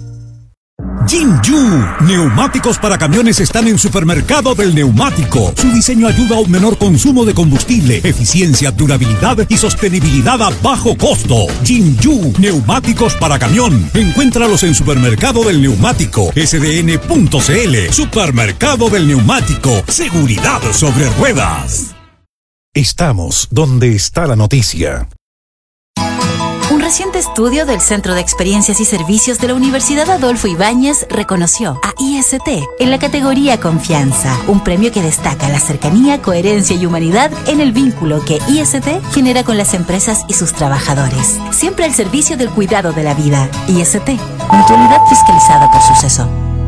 Jinju, neumáticos para camiones están en Supermercado del Neumático. Su diseño ayuda a un menor consumo de combustible, eficiencia, durabilidad y sostenibilidad a bajo costo. Jinju, neumáticos para camión. Encuéntralos en Supermercado del Neumático, S D N punto C L. Supermercado del Neumático, seguridad sobre ruedas. Estamos donde está la noticia. Un reciente estudio del Centro de Experiencias y Servicios de la Universidad Adolfo Ibáñez reconoció a I S T en la categoría Confianza, un premio que destaca la cercanía, coherencia y humanidad en el vínculo que I S T genera con las empresas y sus trabajadores, siempre al servicio del cuidado de la vida. I S T, mutualidad fiscalizada por Suceso.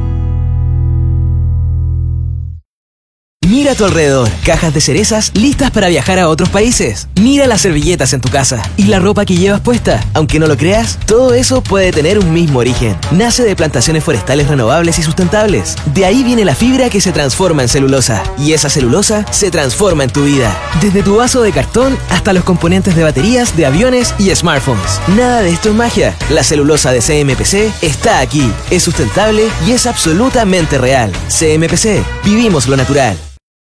Mira a tu alrededor, cajas de cerezas listas para viajar a otros países. Mira las servilletas en tu casa y la ropa que llevas puesta. Aunque no lo creas, todo eso puede tener un mismo origen. Nace de plantaciones forestales renovables y sustentables. De ahí viene la fibra que se transforma en celulosa. Y esa celulosa se transforma en tu vida. Desde tu vaso de cartón hasta los componentes de baterías, de aviones y smartphones. Nada de esto es magia. La celulosa de C M P C está aquí. Es sustentable y es absolutamente real. C M P C. Vivimos lo natural.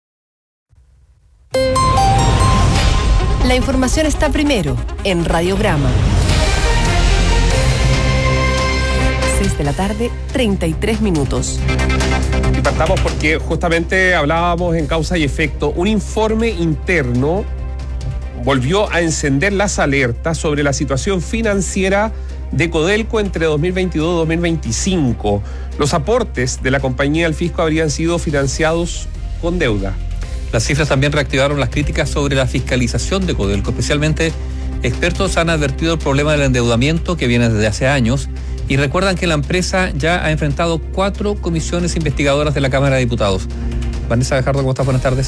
La información está primero en Radiograma. seis de la tarde, treinta y tres minutos. Y partamos porque justamente hablábamos en causa y efecto. Un informe interno volvió a encender las alertas sobre la situación financiera de Codelco entre dos mil veintidós y dos mil veinticinco. Los aportes de la compañía al fisco habrían sido financiados con deuda. Las cifras también reactivaron las críticas sobre la fiscalización de Codelco. Especialmente, expertos han advertido el problema del endeudamiento que viene desde hace años y recuerdan que la empresa ya ha enfrentado cuatro comisiones investigadoras de la Cámara de Diputados. Vanessa Gajardo, ¿cómo estás? Buenas tardes.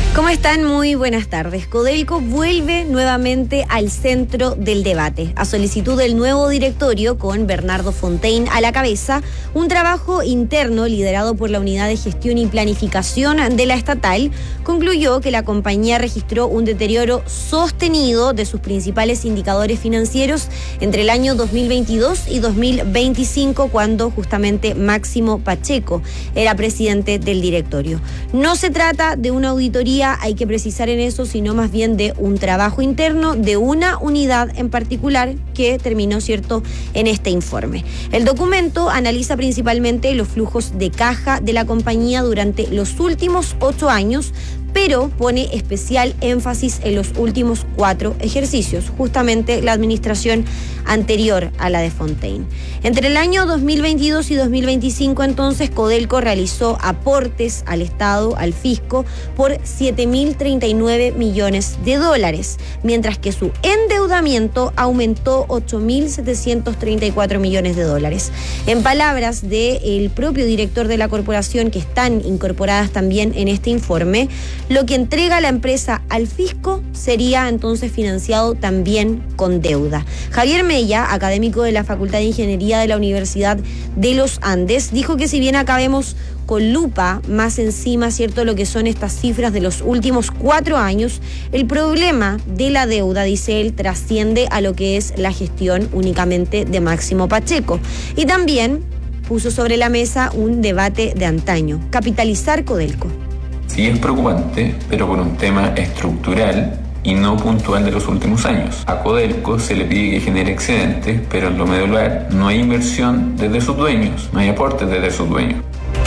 ¿Cómo están? Muy buenas tardes. Codelco vuelve nuevamente al centro del debate. A solicitud del nuevo directorio, con Bernardo Fontaine a la cabeza, un trabajo interno liderado por la Unidad de Gestión y Planificación de la estatal concluyó que la compañía registró un deterioro sostenido de sus principales indicadores financieros entre el año dos mil veintidós y dos mil veinticinco, cuando justamente Máximo Pacheco era presidente del directorio. No se trata de una auditoría, hay que precisar en eso, sino más bien de un trabajo interno de una unidad en particular que terminó, cierto, en este informe. El documento analiza principalmente los flujos de caja de la compañía durante los últimos ocho años, pero pone especial énfasis en los últimos cuatro ejercicios, justamente la administración anterior a la de Fontaine. Entre el año dos mil veintidós y dos mil veinticinco, entonces, Codelco realizó aportes al Estado, al fisco, por siete mil treinta y nueve millones de dólares, mientras que su endeudamiento aumentó ocho mil setecientos treinta y cuatro millones de dólares. En palabras del propio director de la corporación, que están incorporadas también en este informe, lo que entrega la empresa al fisco sería entonces financiado también con deuda. Javier Mella, académico de la Facultad de Ingeniería de la Universidad de los Andes, dijo que si bien acá vemos con lupa más encima, cierto, lo que son estas cifras de los últimos cuatro años, el problema de la deuda, dice él, trasciende a lo que es la gestión únicamente de Máximo Pacheco. Y también puso sobre la mesa un debate de antaño: capitalizar Codelco. Sí es preocupante, pero por un tema estructural y no puntual de los últimos años. A Codelco se le pide que genere excedentes, pero en lo medular no hay inversión desde sus dueños, no hay aportes desde sus dueños.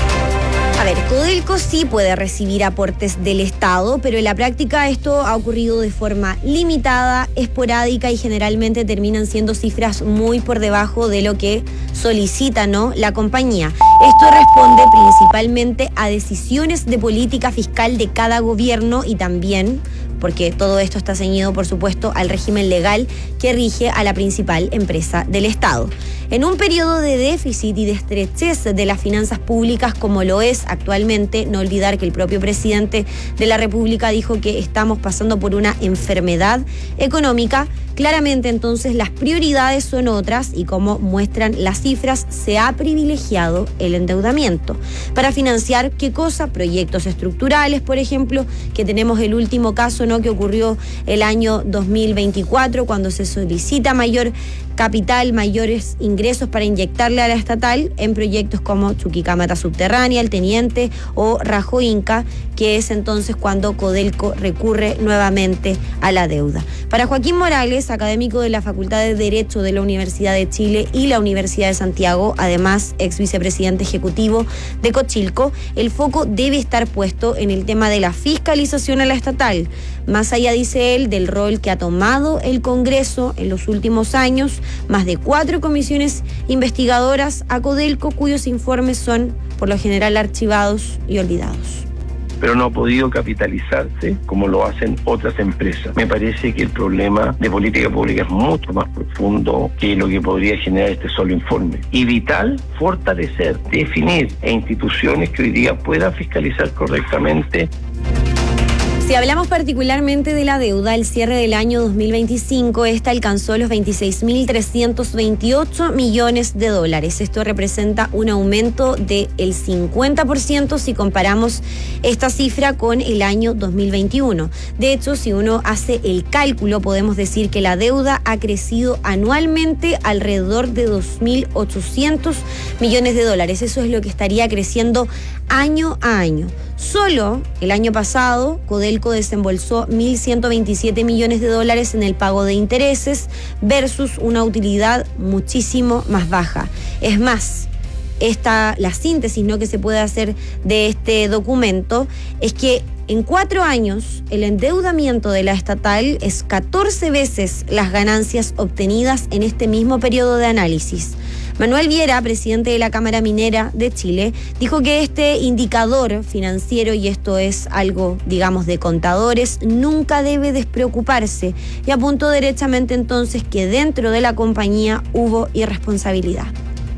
A ver, Codelco sí puede recibir aportes del Estado, pero en la práctica esto ha ocurrido de forma limitada, esporádica, y generalmente terminan siendo cifras muy por debajo de lo que solicita, ¿no?, la compañía. Esto responde principalmente a decisiones de política fiscal de cada gobierno y también porque todo esto está ceñido, por supuesto, al régimen legal que rige a la principal empresa del Estado. En un periodo de déficit y de estrechez de las finanzas públicas como lo es actualmente, no olvidar que el propio presidente de la República dijo que estamos pasando por una enfermedad económica, claramente entonces las prioridades son otras y, como muestran las cifras, se ha privilegiado el endeudamiento. ¿Para financiar qué cosa? Proyectos estructurales, por ejemplo, que tenemos el último caso, ¿no?, que ocurrió el año dos mil veinticuatro, cuando se solicita mayor capital, mayores ingresos para inyectarle a la estatal en proyectos como Chuquicamata Subterránea, El Teniente o Rajo Inca, que es entonces cuando Codelco recurre nuevamente a la deuda. Para Joaquín Morales, académico de la Facultad de Derecho de la Universidad de Chile y la Universidad de Santiago, además ex vicepresidente ejecutivo de Cochilco, el foco debe estar puesto en el tema de la fiscalización a la estatal. Más allá, dice él, del rol que ha tomado el Congreso en los últimos años, más de cuatro comisiones investigadoras a Codelco, cuyos informes son por lo general archivados y olvidados. Pero no ha podido capitalizarse como lo hacen otras empresas. Me parece que el problema de política pública es mucho más profundo que lo que podría generar este solo informe. Y vital, fortalecer, definir e instituciones que hoy día puedan fiscalizar correctamente. Si hablamos particularmente de la deuda, el cierre del año dos mil veinticinco, esta alcanzó los veintiséis mil trescientos veintiocho millones de dólares. Esto representa un aumento del cincuenta por ciento si comparamos esta cifra con el año dos mil veintiuno. De hecho, si uno hace el cálculo, podemos decir que la deuda ha crecido anualmente alrededor de dos mil ochocientos millones de dólares. Eso es lo que estaría creciendo año a año. Solo el año pasado, Codelco desembolsó mil ciento veintisiete millones de dólares en el pago de intereses versus una utilidad muchísimo más baja. Es más, esta, la síntesis, ¿no?, que se puede hacer de este documento es que en cuatro años el endeudamiento de la estatal es catorce veces las ganancias obtenidas en este mismo periodo de análisis. Manuel Viera, presidente de la Cámara Minera de Chile, dijo que este indicador financiero, y esto es algo, digamos, de contadores, nunca debe despreocuparse, y apuntó derechamente entonces que dentro de la compañía hubo irresponsabilidad.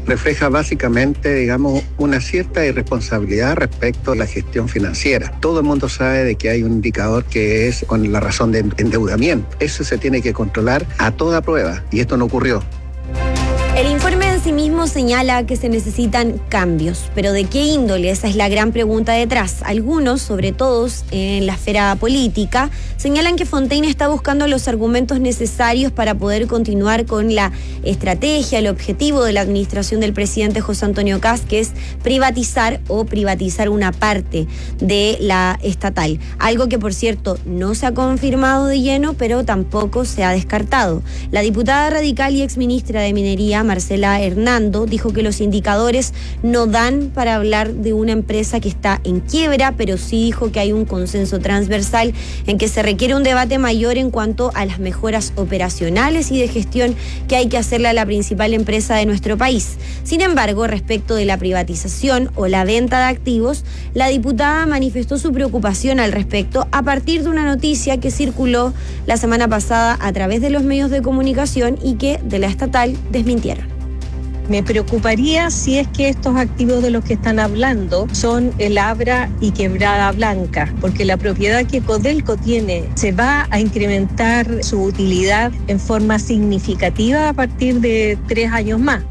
refleja básicamente, digamos, una cierta irresponsabilidad respecto a la gestión financiera. Todo el mundo sabe de que hay un indicador que es con la razón de endeudamiento. Eso se tiene que controlar a toda prueba y esto no ocurrió. El informe en sí mismo señala que se necesitan cambios, pero ¿de qué índole? Esa es la gran pregunta detrás. Algunos, sobre todo en la esfera política, señalan que Fontaine está buscando los argumentos necesarios para poder continuar con la estrategia, el objetivo de la administración del presidente José Antonio Kast, que es privatizar o privatizar una parte de la estatal. Algo que, por cierto, no se ha confirmado de lleno, pero tampoco se ha descartado. La diputada radical y exministra de Minería, Marcela Hernando, dijo que los indicadores no dan para hablar de una empresa que está en quiebra, pero sí dijo que hay un consenso transversal en que se requiere un debate mayor en cuanto a las mejoras operacionales y de gestión que hay que hacerle a la principal empresa de nuestro país. Sin embargo, respecto de la privatización o la venta de activos, la diputada manifestó su preocupación al respecto a partir de una noticia que circuló la semana pasada a través de los medios de comunicación y que de la estatal desmintieron. Me preocuparía si es que estos activos de los que están hablando son el Abra y Quebrada Blanca, porque la propiedad que Codelco tiene se va a incrementar su utilidad en forma significativa a partir de tres años más.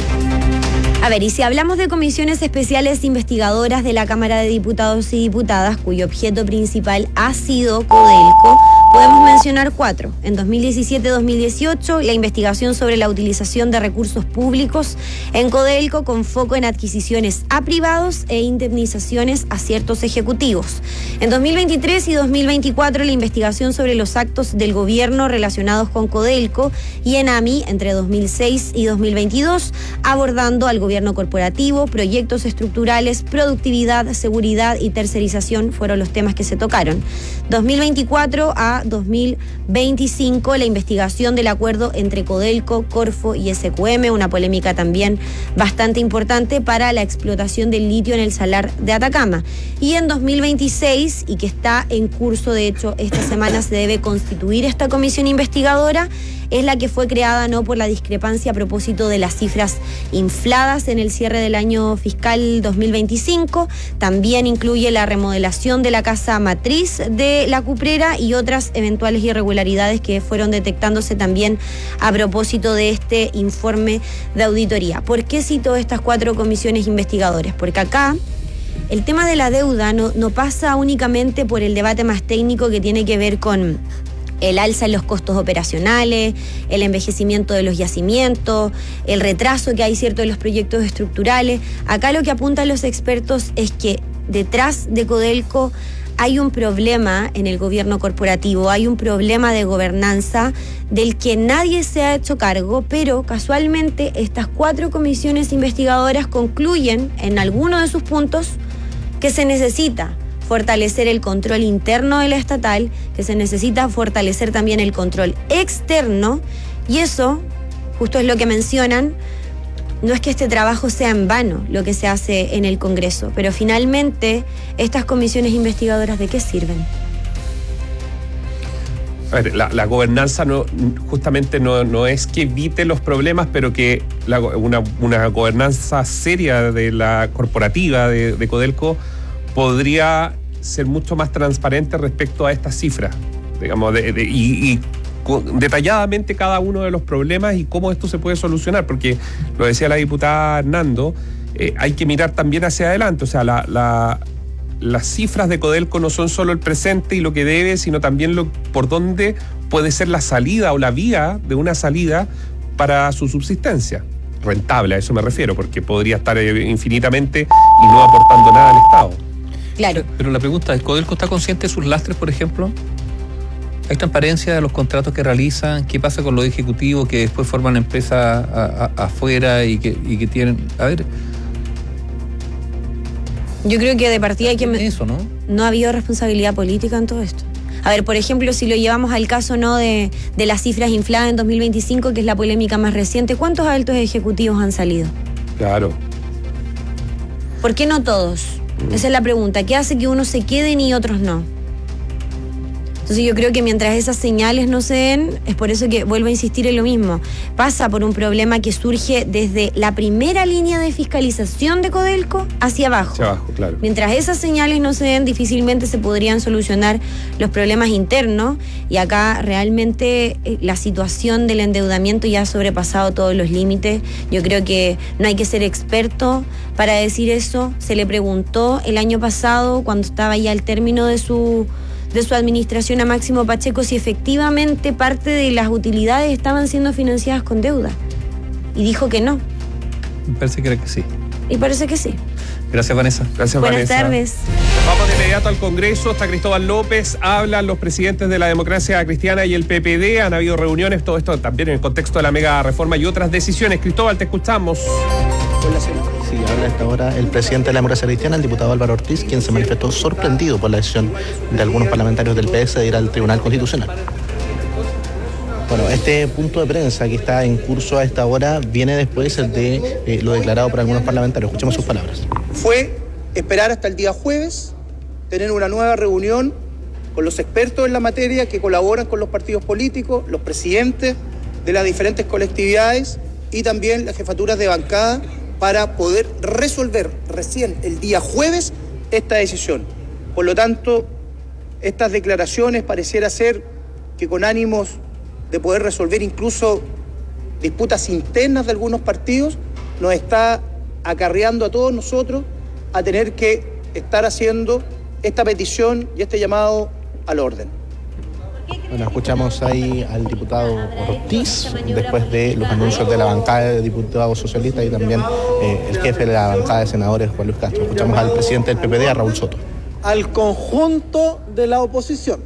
A ver, y si hablamos de comisiones especiales investigadoras de la Cámara de Diputados y Diputadas, cuyo objeto principal ha sido Codelco, podemos mencionar cuatro. En dos mil diecisiete dos mil dieciocho, la investigación sobre la utilización de recursos públicos en Codelco con foco en adquisiciones a privados e indemnizaciones a ciertos ejecutivos. En dos mil veintitrés y dos mil veinticuatro, la investigación sobre los actos del gobierno relacionados con Codelco y Enami entre dos mil seis y dos mil veintidós, abordando al gobierno corporativo, proyectos estructurales, productividad, seguridad y tercerización fueron los temas que se tocaron. dos mil veinticuatro a dos mil veinticinco, la investigación del acuerdo entre Codelco, Corfo y S Q M, una polémica también bastante importante para la explotación del litio en el salar de Atacama. Y en dos mil veintiséis, y que está en curso, de hecho, esta semana se debe constituir esta comisión investigadora, es la que fue creada no por la discrepancia a propósito de las cifras infladas en el cierre del año fiscal dos mil veinticinco. También incluye la remodelación de la casa matriz de la Cuprera y otras eventuales irregularidades que fueron detectándose también a propósito de este informe de auditoría. ¿Por qué cito estas cuatro comisiones investigadoras? Porque acá el tema de la deuda no, no pasa únicamente por el debate más técnico que tiene que ver con el alza en los costos operacionales, el envejecimiento de los yacimientos, el retraso que hay, cierto, de los proyectos estructurales. Acá lo que apuntan los expertos es que detrás de Codelco hay un problema en el gobierno corporativo, hay un problema de gobernanza del que nadie se ha hecho cargo, pero casualmente estas cuatro comisiones investigadoras concluyen en alguno de sus puntos que se necesita fortalecer el control interno de la estatal, que se necesita fortalecer también el control externo, y eso, justo es lo que mencionan, no es que este trabajo sea en vano lo que se hace en el Congreso, pero finalmente estas comisiones investigadoras, ¿de qué sirven? A ver, la, la gobernanza no, justamente no, no es que evite los problemas, pero que la, una, una gobernanza seria de la corporativa de, de Codelco podría ser mucho más transparente respecto a estas cifras, digamos, de, de, y, y con, detalladamente cada uno de los problemas y cómo esto se puede solucionar, porque lo decía la diputada Hernando, eh, hay que mirar también hacia adelante, o sea, la, la, las cifras de Codelco no son solo el presente y lo que debe, sino también lo, por dónde puede ser la salida o la vía de una salida para su subsistencia. Rentable, a eso me refiero, porque podría estar infinitamente y no aportando nada al Estado. Claro. Pero, pero la pregunta es, ¿Codelco está consciente de sus lastres, por ejemplo? ¿Hay transparencia de los contratos que realizan? ¿Qué pasa con los ejecutivos que después forman empresas a, a, afuera y que, y que tienen... A ver... Yo creo que de partida hay que... Eso, ¿no? No ha habido responsabilidad política en todo esto. A ver, por ejemplo, si lo llevamos al caso no de, de las cifras infladas en dos mil veinticinco, que es la polémica más reciente, ¿cuántos altos ejecutivos han salido? Claro. ¿Por qué no todos? Esa es la pregunta. ¿Qué hace que unos se queden y otros no? Entonces yo creo que mientras esas señales no se den, es por eso que vuelvo a insistir en lo mismo. Pasa por un problema que surge desde la primera línea de fiscalización de Codelco hacia abajo. Hacia abajo, claro. Mientras esas señales no se den, difícilmente se podrían solucionar los problemas internos, y acá realmente eh, la situación del endeudamiento ya ha sobrepasado todos los límites. Yo creo que no hay que ser experto para decir eso. Se le preguntó el año pasado, cuando estaba ya al término de su de su administración, a Máximo Pacheco, si efectivamente parte de las utilidades estaban siendo financiadas con deuda, y dijo que no. Me parece que era que sí. Y parece que sí. Gracias, Vanessa. Gracias, Buenas Vanessa. tardes. Vamos de inmediato al Congreso. Está Cristóbal López. Hablan los presidentes de la Democracia Cristiana y el P P D. Han habido reuniones, todo esto también en el contexto de la mega reforma y otras decisiones. Cristóbal, te escuchamos. Hola, señor. Sí, habla hasta ahora el presidente de la Democracia Cristiana, el diputado Álvaro Ortiz, quien se manifestó sorprendido por la decisión de algunos parlamentarios del P S de ir al Tribunal Constitucional. Bueno, este punto de prensa que está en curso a esta hora viene después de eh, lo declarado por algunos parlamentarios. Escuchemos sus palabras. Fue esperar hasta el día jueves, tener una nueva reunión con los expertos en la materia que colaboran con los partidos políticos, los presidentes de las diferentes colectividades y también las jefaturas de bancada, para poder resolver recién el día jueves esta decisión. Por lo tanto, estas declaraciones pareciera ser que con ánimos de poder resolver incluso disputas internas de algunos partidos, nos está acarreando a todos nosotros a tener que estar haciendo esta petición y este llamado al orden. Bueno, escuchamos ahí al diputado Ortiz después de los anuncios de la bancada de diputados socialistas y también eh, el jefe de la bancada de senadores, Juan Luis Castro. Escuchamos al presidente del P P D, a Raúl Soto. Al conjunto de la oposición.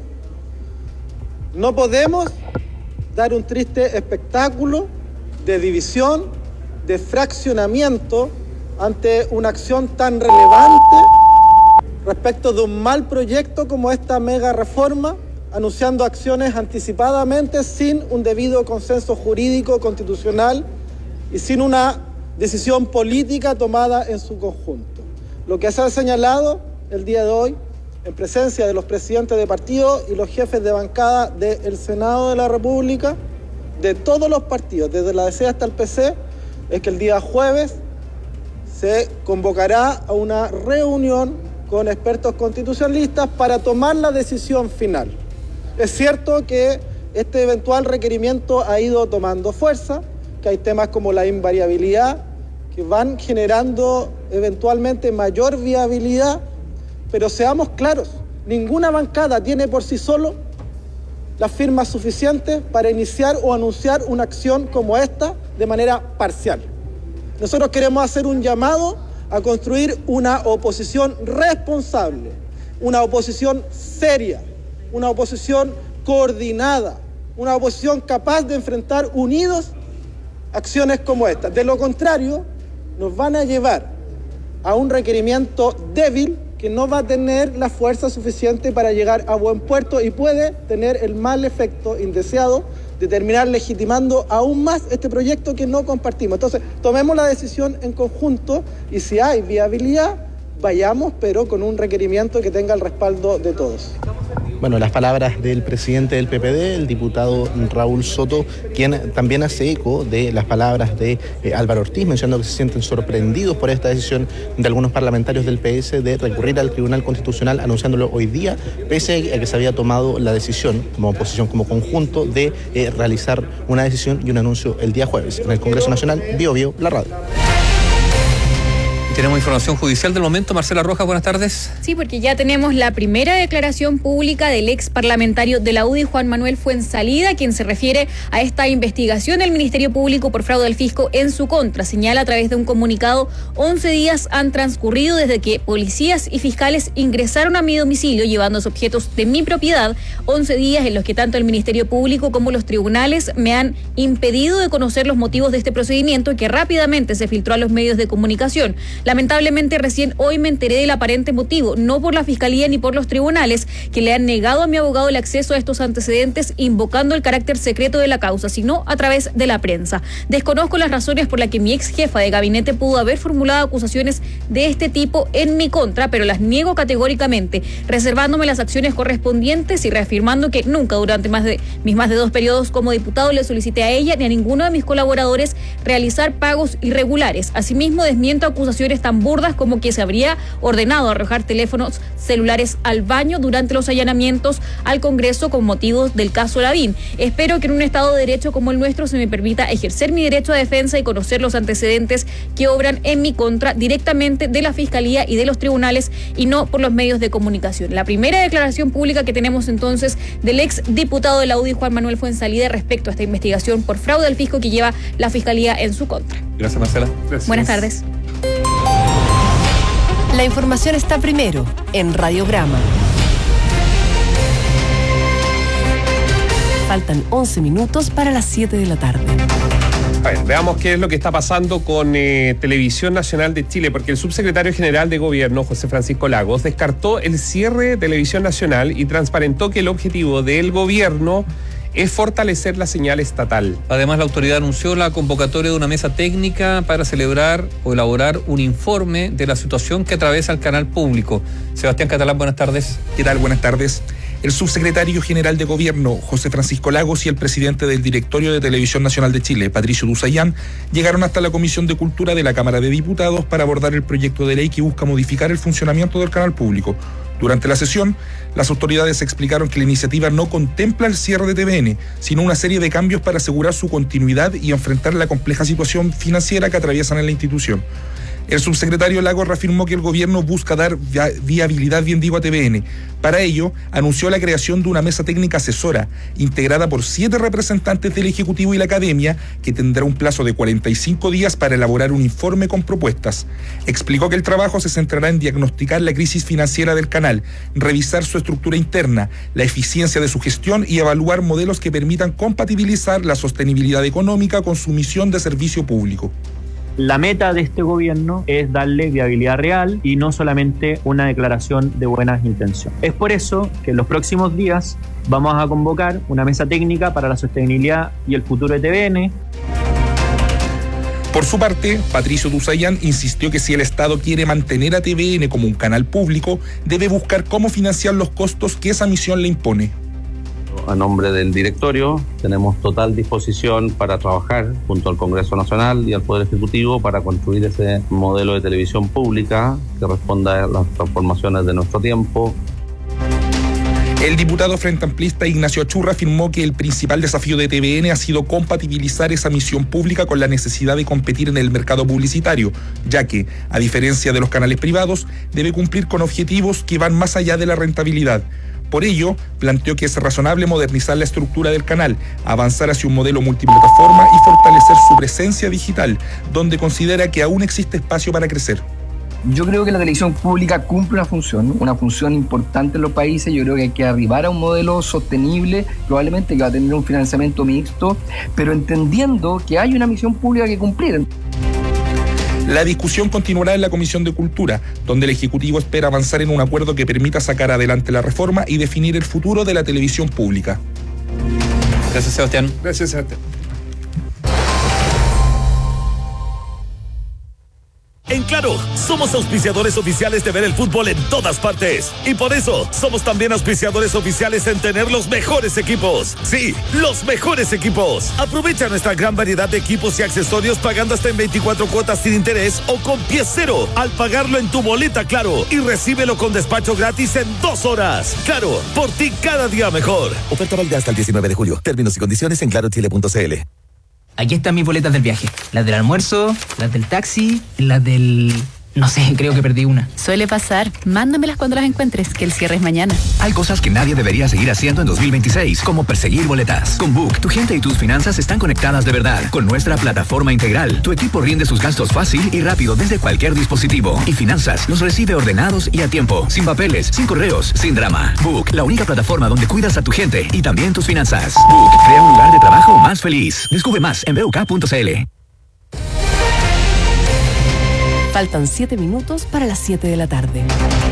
No podemos dar un triste espectáculo de división, de fraccionamiento ante una acción tan relevante respecto de un mal proyecto como esta mega reforma, anunciando acciones anticipadamente sin un debido consenso jurídico constitucional y sin una decisión política tomada en su conjunto. Lo que se ha señalado el día de hoy, en presencia de los presidentes de partido y los jefes de bancada del Senado de la República, de todos los partidos, desde la D C hasta el P C, es que el día jueves se convocará a una reunión con expertos constitucionalistas para tomar la decisión final. Es cierto que este eventual requerimiento ha ido tomando fuerza, que hay temas como la invariabilidad, que van generando eventualmente mayor viabilidad, pero seamos claros, ninguna bancada tiene por sí solo las firmas suficientes para iniciar o anunciar una acción como esta de manera parcial. Nosotros queremos hacer un llamado a construir una oposición responsable, una oposición seria, una oposición coordinada, una oposición capaz de enfrentar unidos acciones como esta. De lo contrario, nos van a llevar a un requerimiento débil que no va a tener la fuerza suficiente para llegar a buen puerto y puede tener el mal efecto indeseado de terminar legitimando aún más este proyecto que no compartimos. Entonces, tomemos la decisión en conjunto y si hay viabilidad, vayamos, pero con un requerimiento que tenga el respaldo de todos. Bueno, las palabras del presidente del P P D, el diputado Raúl Soto, quien también hace eco de las palabras de eh, Álvaro Ortiz, mencionando que se sienten sorprendidos por esta decisión de algunos parlamentarios del P S de recurrir al Tribunal Constitucional, anunciándolo hoy día, pese a que se había tomado la decisión como oposición, como conjunto, de eh, realizar una decisión y un anuncio el día jueves en el Congreso Nacional. Bio Bio, la radio. Tenemos información judicial del momento. Marcela Rojas, buenas tardes. Sí, porque ya tenemos la primera declaración pública del ex parlamentario de la U D I, Juan Manuel Fuenzalida, quien se refiere a esta investigación del Ministerio Público por fraude al fisco en su contra. Señala a través de un comunicado: once días han transcurrido desde que policías y fiscales ingresaron a mi domicilio llevando objetos de mi propiedad, once días en los que tanto el Ministerio Público como los tribunales me han impedido de conocer los motivos de este procedimiento que rápidamente se filtró a los medios de comunicación. Lamentablemente recién hoy me enteré del aparente motivo, no por la Fiscalía ni por los tribunales, que le han negado a mi abogado el acceso a estos antecedentes invocando el carácter secreto de la causa, sino a través de la prensa. Desconozco las razones por las que mi ex jefa de gabinete pudo haber formulado acusaciones de este tipo en mi contra, pero las niego categóricamente, reservándome las acciones correspondientes y reafirmando que nunca durante más de mis más de dos periodos como diputado le solicité a ella ni a ninguno de mis colaboradores realizar pagos irregulares. Asimismo, desmiento acusaciones tan burdas como que se habría ordenado arrojar teléfonos celulares al baño durante los allanamientos al Congreso con motivos del caso Lavín. Espero que en un Estado de Derecho como el nuestro se me permita ejercer mi derecho a defensa y conocer los antecedentes que obran en mi contra directamente de la Fiscalía y de los tribunales y no por los medios de comunicación. La primera declaración pública que tenemos entonces del ex diputado de la U D I, Juan Manuel Fuenzalida, respecto a esta investigación por fraude al fisco que lleva la Fiscalía en su contra. Gracias, Marcela. Gracias. Buenas tardes. La información está primero en Radiograma. Faltan once minutos para las siete de la tarde. A ver, veamos qué es lo que está pasando con eh, Televisión Nacional de Chile, porque el subsecretario general de Gobierno, José Francisco Lagos, descartó el cierre de Televisión Nacional y transparentó que el objetivo del gobierno es fortalecer la señal estatal. Además, la autoridad anunció la convocatoria de una mesa técnica para celebrar o elaborar un informe de la situación que atraviesa el canal público. Sebastián Catalán, buenas tardes. ¿Qué tal? Buenas tardes. El subsecretario general de Gobierno, José Francisco Lagos, y el presidente del Directorio de Televisión Nacional de Chile, Patricio Duzayán, llegaron hasta la Comisión de Cultura de la Cámara de Diputados para abordar el proyecto de ley que busca modificar el funcionamiento del canal público. Durante la sesión, las autoridades explicaron que la iniciativa no contempla el cierre de T V N, sino una serie de cambios para asegurar su continuidad y enfrentar la compleja situación financiera que atraviesan en la institución. El subsecretario Lagos reafirmó que el gobierno busca dar viabilidad, bien digo, a T V N. Para ello, anunció la creación de una mesa técnica asesora, integrada por siete representantes del Ejecutivo y la Academia, que tendrá un plazo de cuarenta y cinco días para elaborar un informe con propuestas. Explicó que el trabajo se centrará en diagnosticar la crisis financiera del canal, revisar su estructura interna, la eficiencia de su gestión y evaluar modelos que permitan compatibilizar la sostenibilidad económica con su misión de servicio público. La meta de este gobierno es darle viabilidad real y no solamente una declaración de buenas intenciones. Es por eso que en los próximos días vamos a convocar una mesa técnica para la sostenibilidad y el futuro de T V N. Por su parte, Patricio Duzayán insistió que si el Estado quiere mantener a T V N como un canal público, debe buscar cómo financiar los costos que esa misión le impone. A nombre del directorio, tenemos total disposición para trabajar junto al Congreso Nacional y al Poder Ejecutivo para construir ese modelo de televisión pública que responda a las transformaciones de nuestro tiempo. El diputado frente amplista Ignacio Achurra afirmó que el principal desafío de T V N ha sido compatibilizar esa misión pública con la necesidad de competir en el mercado publicitario, ya que, a diferencia de los canales privados, debe cumplir con objetivos que van más allá de la rentabilidad. Por ello, planteó que es razonable modernizar la estructura del canal, avanzar hacia un modelo multiplataforma y fortalecer su presencia digital, donde considera que aún existe espacio para crecer. Yo creo que la televisión pública cumple una función, una función importante en los países. Yo creo que hay que arribar a un modelo sostenible, probablemente que va a tener un financiamiento mixto, pero entendiendo que hay una misión pública que cumplir. La discusión continuará en la Comisión de Cultura, donde el Ejecutivo espera avanzar en un acuerdo que permita sacar adelante la reforma y definir el futuro de la televisión pública. Gracias, Sebastián. Gracias, Sebastián. En Claro, somos auspiciadores oficiales de ver el fútbol en todas partes. Y por eso, somos también auspiciadores oficiales en tener los mejores equipos. Sí, los mejores equipos. Aprovecha nuestra gran variedad de equipos y accesorios pagando hasta en veinticuatro cuotas sin interés o con pie cero al pagarlo en tu boleta Claro. Y recíbelo con despacho gratis en dos horas. Claro, por ti cada día mejor. Oferta válida hasta el diecinueve de julio. Términos y condiciones en claro chile punto c l. Aquí están mis boletas del viaje. Las del almuerzo, las del taxi, las del... No sé, creo que perdí una. Suele pasar. Mándamelas cuando las encuentres, que el cierre es mañana. Hay cosas que nadie debería seguir haciendo en dos mil veintiséis, como perseguir boletas. Con Book, tu gente y tus finanzas están conectadas de verdad. Con nuestra plataforma integral, tu equipo rinde sus gastos fácil y rápido desde cualquier dispositivo. Y finanzas los recibe ordenados y a tiempo, sin papeles, sin correos, sin drama. Book, la única plataforma donde cuidas a tu gente y también tus finanzas. Book, crea un lugar de trabajo más feliz. Descubre más en b u k punto c l. Faltan siete minutos para las siete de la tarde.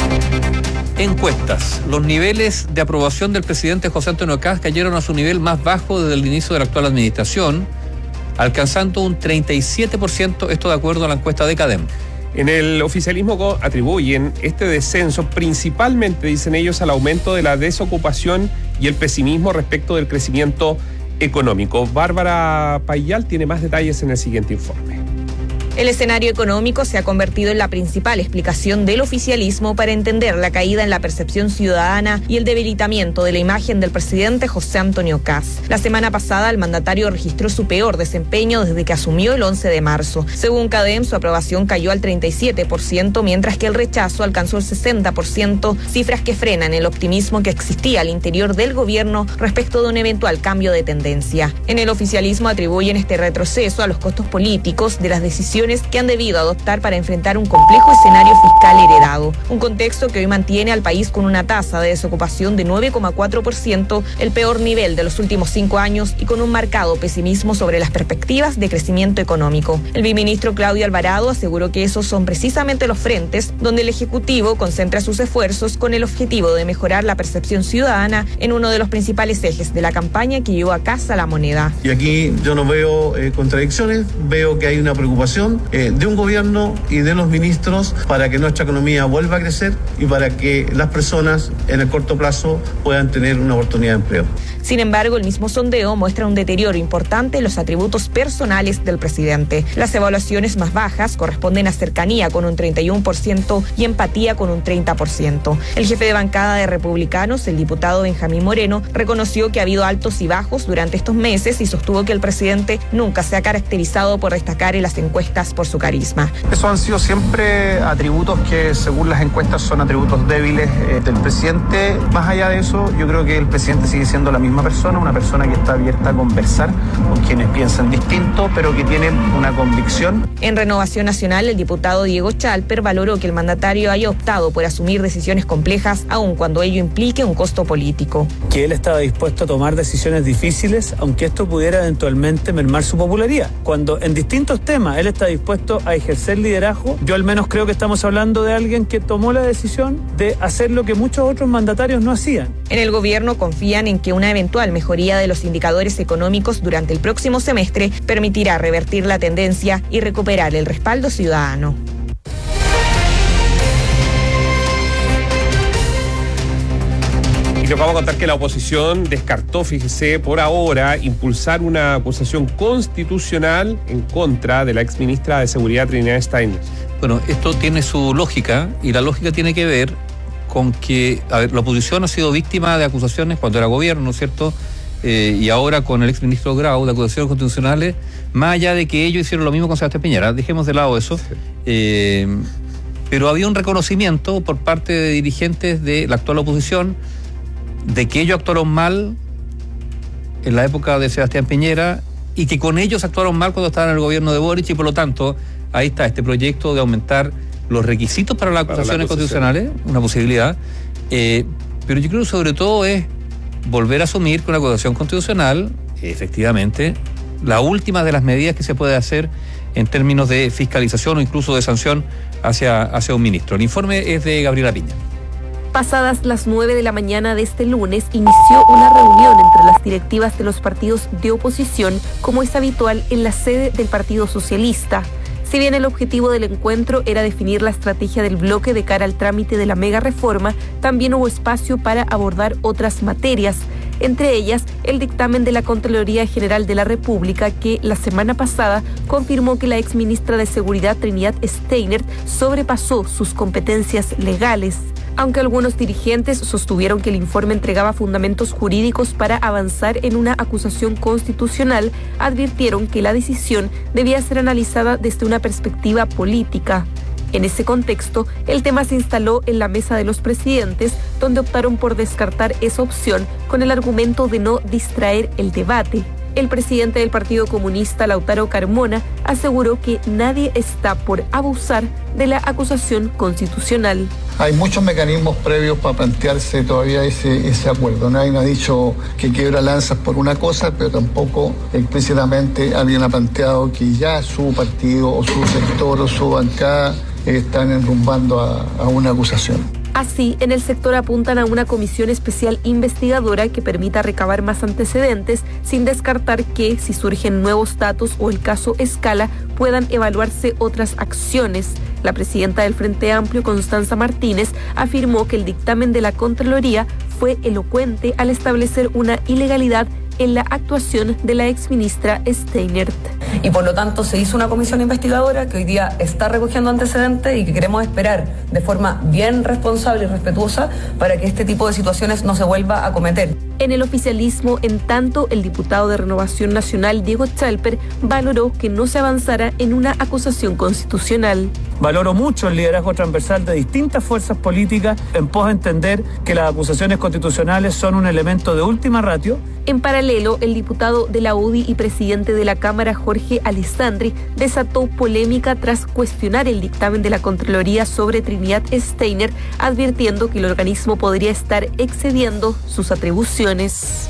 Encuestas. Los niveles de aprobación del presidente José Antonio Kast cayeron a su nivel más bajo desde el inicio de la actual administración, alcanzando un treinta y siete por ciento, esto de acuerdo a la encuesta de CADEM. En el oficialismo atribuyen este descenso principalmente, dicen ellos, al aumento de la desocupación y el pesimismo respecto del crecimiento económico. Bárbara Payal tiene más detalles en el siguiente informe. El escenario económico se ha convertido en la principal explicación del oficialismo para entender la caída en la percepción ciudadana y el debilitamiento de la imagen del presidente José Antonio Kast. La semana pasada, el mandatario registró su peor desempeño desde que asumió el once de marzo. Según CADEM, su aprobación cayó al treinta y siete por ciento, mientras que el rechazo alcanzó el sesenta por ciento, cifras que frenan el optimismo que existía al interior del gobierno respecto de un eventual cambio de tendencia. En el oficialismo atribuyen este retroceso a los costos políticos de las decisiones que han debido adoptar para enfrentar un complejo escenario fiscal heredado. Un contexto que hoy mantiene al país con una tasa de desocupación de nueve coma cuatro por ciento, el peor nivel de los últimos cinco años, y con un marcado pesimismo sobre las perspectivas de crecimiento económico. El viceministro Claudio Alvarado aseguró que esos son precisamente los frentes donde el Ejecutivo concentra sus esfuerzos con el objetivo de mejorar la percepción ciudadana en uno de los principales ejes de la campaña que llevó a casa la moneda. Y aquí yo no veo eh, contradicciones, veo que hay una preocupación Eh, de un gobierno y de los ministros para que nuestra economía vuelva a crecer y para que las personas en el corto plazo puedan tener una oportunidad de empleo. Sin embargo, el mismo sondeo muestra un deterioro importante en los atributos personales del presidente. Las evaluaciones más bajas corresponden a cercanía con un treinta y uno por ciento y empatía con un treinta por ciento. El jefe de bancada de Republicanos, el diputado Benjamín Moreno, reconoció que ha habido altos y bajos durante estos meses y sostuvo que el presidente nunca se ha caracterizado por destacar en las encuestas por su carisma. Esos han sido siempre atributos que, según las encuestas, son atributos débiles eh, del presidente. Más allá de eso, yo creo que el presidente sigue siendo la misma persona, una persona que está abierta a conversar con quienes piensan distinto, pero que tienen una convicción. En Renovación Nacional, el diputado Diego Chalper valoró que el mandatario haya optado por asumir decisiones complejas, aun cuando ello implique un costo político. Que él estaba dispuesto a tomar decisiones difíciles, aunque esto pudiera eventualmente mermar su popularidad. Cuando en distintos temas él está dispuesto a ejercer liderazgo, yo al menos creo que estamos hablando de alguien que tomó la decisión de hacer lo que muchos otros mandatarios no hacían. En el gobierno confían en que una eventual mejoría de los indicadores económicos durante el próximo semestre permitirá revertir la tendencia y recuperar el respaldo ciudadano. Y les vamos a contar que la oposición descartó, fíjese, por ahora, impulsar una acusación constitucional en contra de la exministra de Seguridad Trinidad Steiner. Bueno, esto tiene su lógica, y la lógica tiene que ver con que, a ver, la oposición ha sido víctima de acusaciones cuando era gobierno, ¿no es cierto? Eh, y ahora con el exministro Grau, de acusaciones constitucionales, más allá de que ellos hicieron lo mismo con Sebastián Piñera, dejemos de lado eso, eh, pero había un reconocimiento por parte de dirigentes de la actual oposición de que ellos actuaron mal en la época de Sebastián Piñera y que con ellos actuaron mal cuando estaban en el gobierno de Boric, y por lo tanto ahí está este proyecto de aumentar los requisitos para las acusaciones constitucionales, una posibilidad, eh, pero yo creo que sobre todo es volver a asumir que una acusación constitucional, efectivamente, la última de las medidas que se puede hacer en términos de fiscalización o incluso de sanción hacia, hacia un ministro. El informe es de Gabriela Piña. Pasadas las nueve de la mañana de este lunes, inició una reunión entre las directivas de los partidos de oposición, como es habitual en la sede del Partido Socialista. Si bien el objetivo del encuentro era definir la estrategia del bloque de cara al trámite de la mega reforma, también hubo espacio para abordar otras materias, entre ellas el dictamen de la Contraloría General de la República, que la semana pasada confirmó que la exministra de Seguridad Trinidad Steiner sobrepasó sus competencias legales. Aunque algunos dirigentes sostuvieron que el informe entregaba fundamentos jurídicos para avanzar en una acusación constitucional, advirtieron que la decisión debía ser analizada desde una perspectiva política. En ese contexto, el tema se instaló en la mesa de los presidentes, donde optaron por descartar esa opción con el argumento de no distraer el debate. El presidente del Partido Comunista, Lautaro Carmona, aseguró que nadie está por abusar de la acusación constitucional. Hay muchos mecanismos previos para plantearse todavía ese, ese acuerdo. Nadie ha dicho que quiebra lanzas por una cosa, pero tampoco explícitamente alguien ha planteado que ya su partido o su sector o su bancada están enrumbando a, a una acusación. Así, en el sector apuntan a una comisión especial investigadora que permita recabar más antecedentes, sin descartar que, si surgen nuevos datos o el caso escala, puedan evaluarse otras acciones. La presidenta del Frente Amplio, Constanza Martínez, afirmó que el dictamen de la Contraloría fue elocuente al establecer una ilegalidad en la actuación de la exministra Steinert. Y por lo tanto se hizo una comisión investigadora que hoy día está recogiendo antecedentes y que queremos esperar de forma bien responsable y respetuosa para que este tipo de situaciones no se vuelva a cometer. En el oficialismo, en tanto, el diputado de Renovación Nacional, Diego Chalper, valoró que no se avanzara en una acusación constitucional. Valoro mucho el liderazgo transversal de distintas fuerzas políticas en pos de entender que las acusaciones constitucionales son un elemento de última ratio. En paralelo, el diputado de la U D I y presidente de la Cámara, Jorge Alessandri, desató polémica tras cuestionar el dictamen de la Contraloría sobre Trinidad Steiner, advirtiendo que el organismo podría estar excediendo sus atribuciones.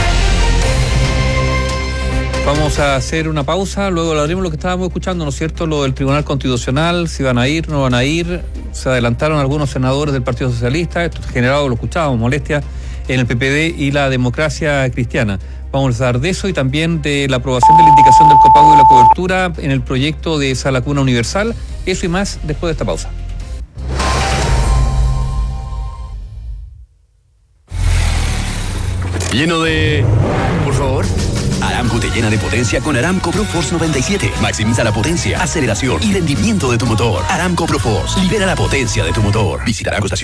Vamos a hacer una pausa, luego lo haremos lo que estábamos escuchando, ¿no es cierto? Lo del Tribunal Constitucional, si van a ir, no van a ir. Se adelantaron algunos senadores del Partido Socialista, esto ha generado, lo escuchábamos, molestia en el P P D y la Democracia Cristiana. Vamos a hablar de eso y también de la aprobación de la indicación del copago y la cobertura en el proyecto de Sala Cuna Universal. Eso y más después de esta pausa. Lleno de... Por favor. Aramco te llena de potencia con Aramco ProForce noventa y siete. Maximiza la potencia, aceleración y rendimiento de tu motor. Aramco ProForce. Libera la potencia de tu motor. Visita Aramco Estación.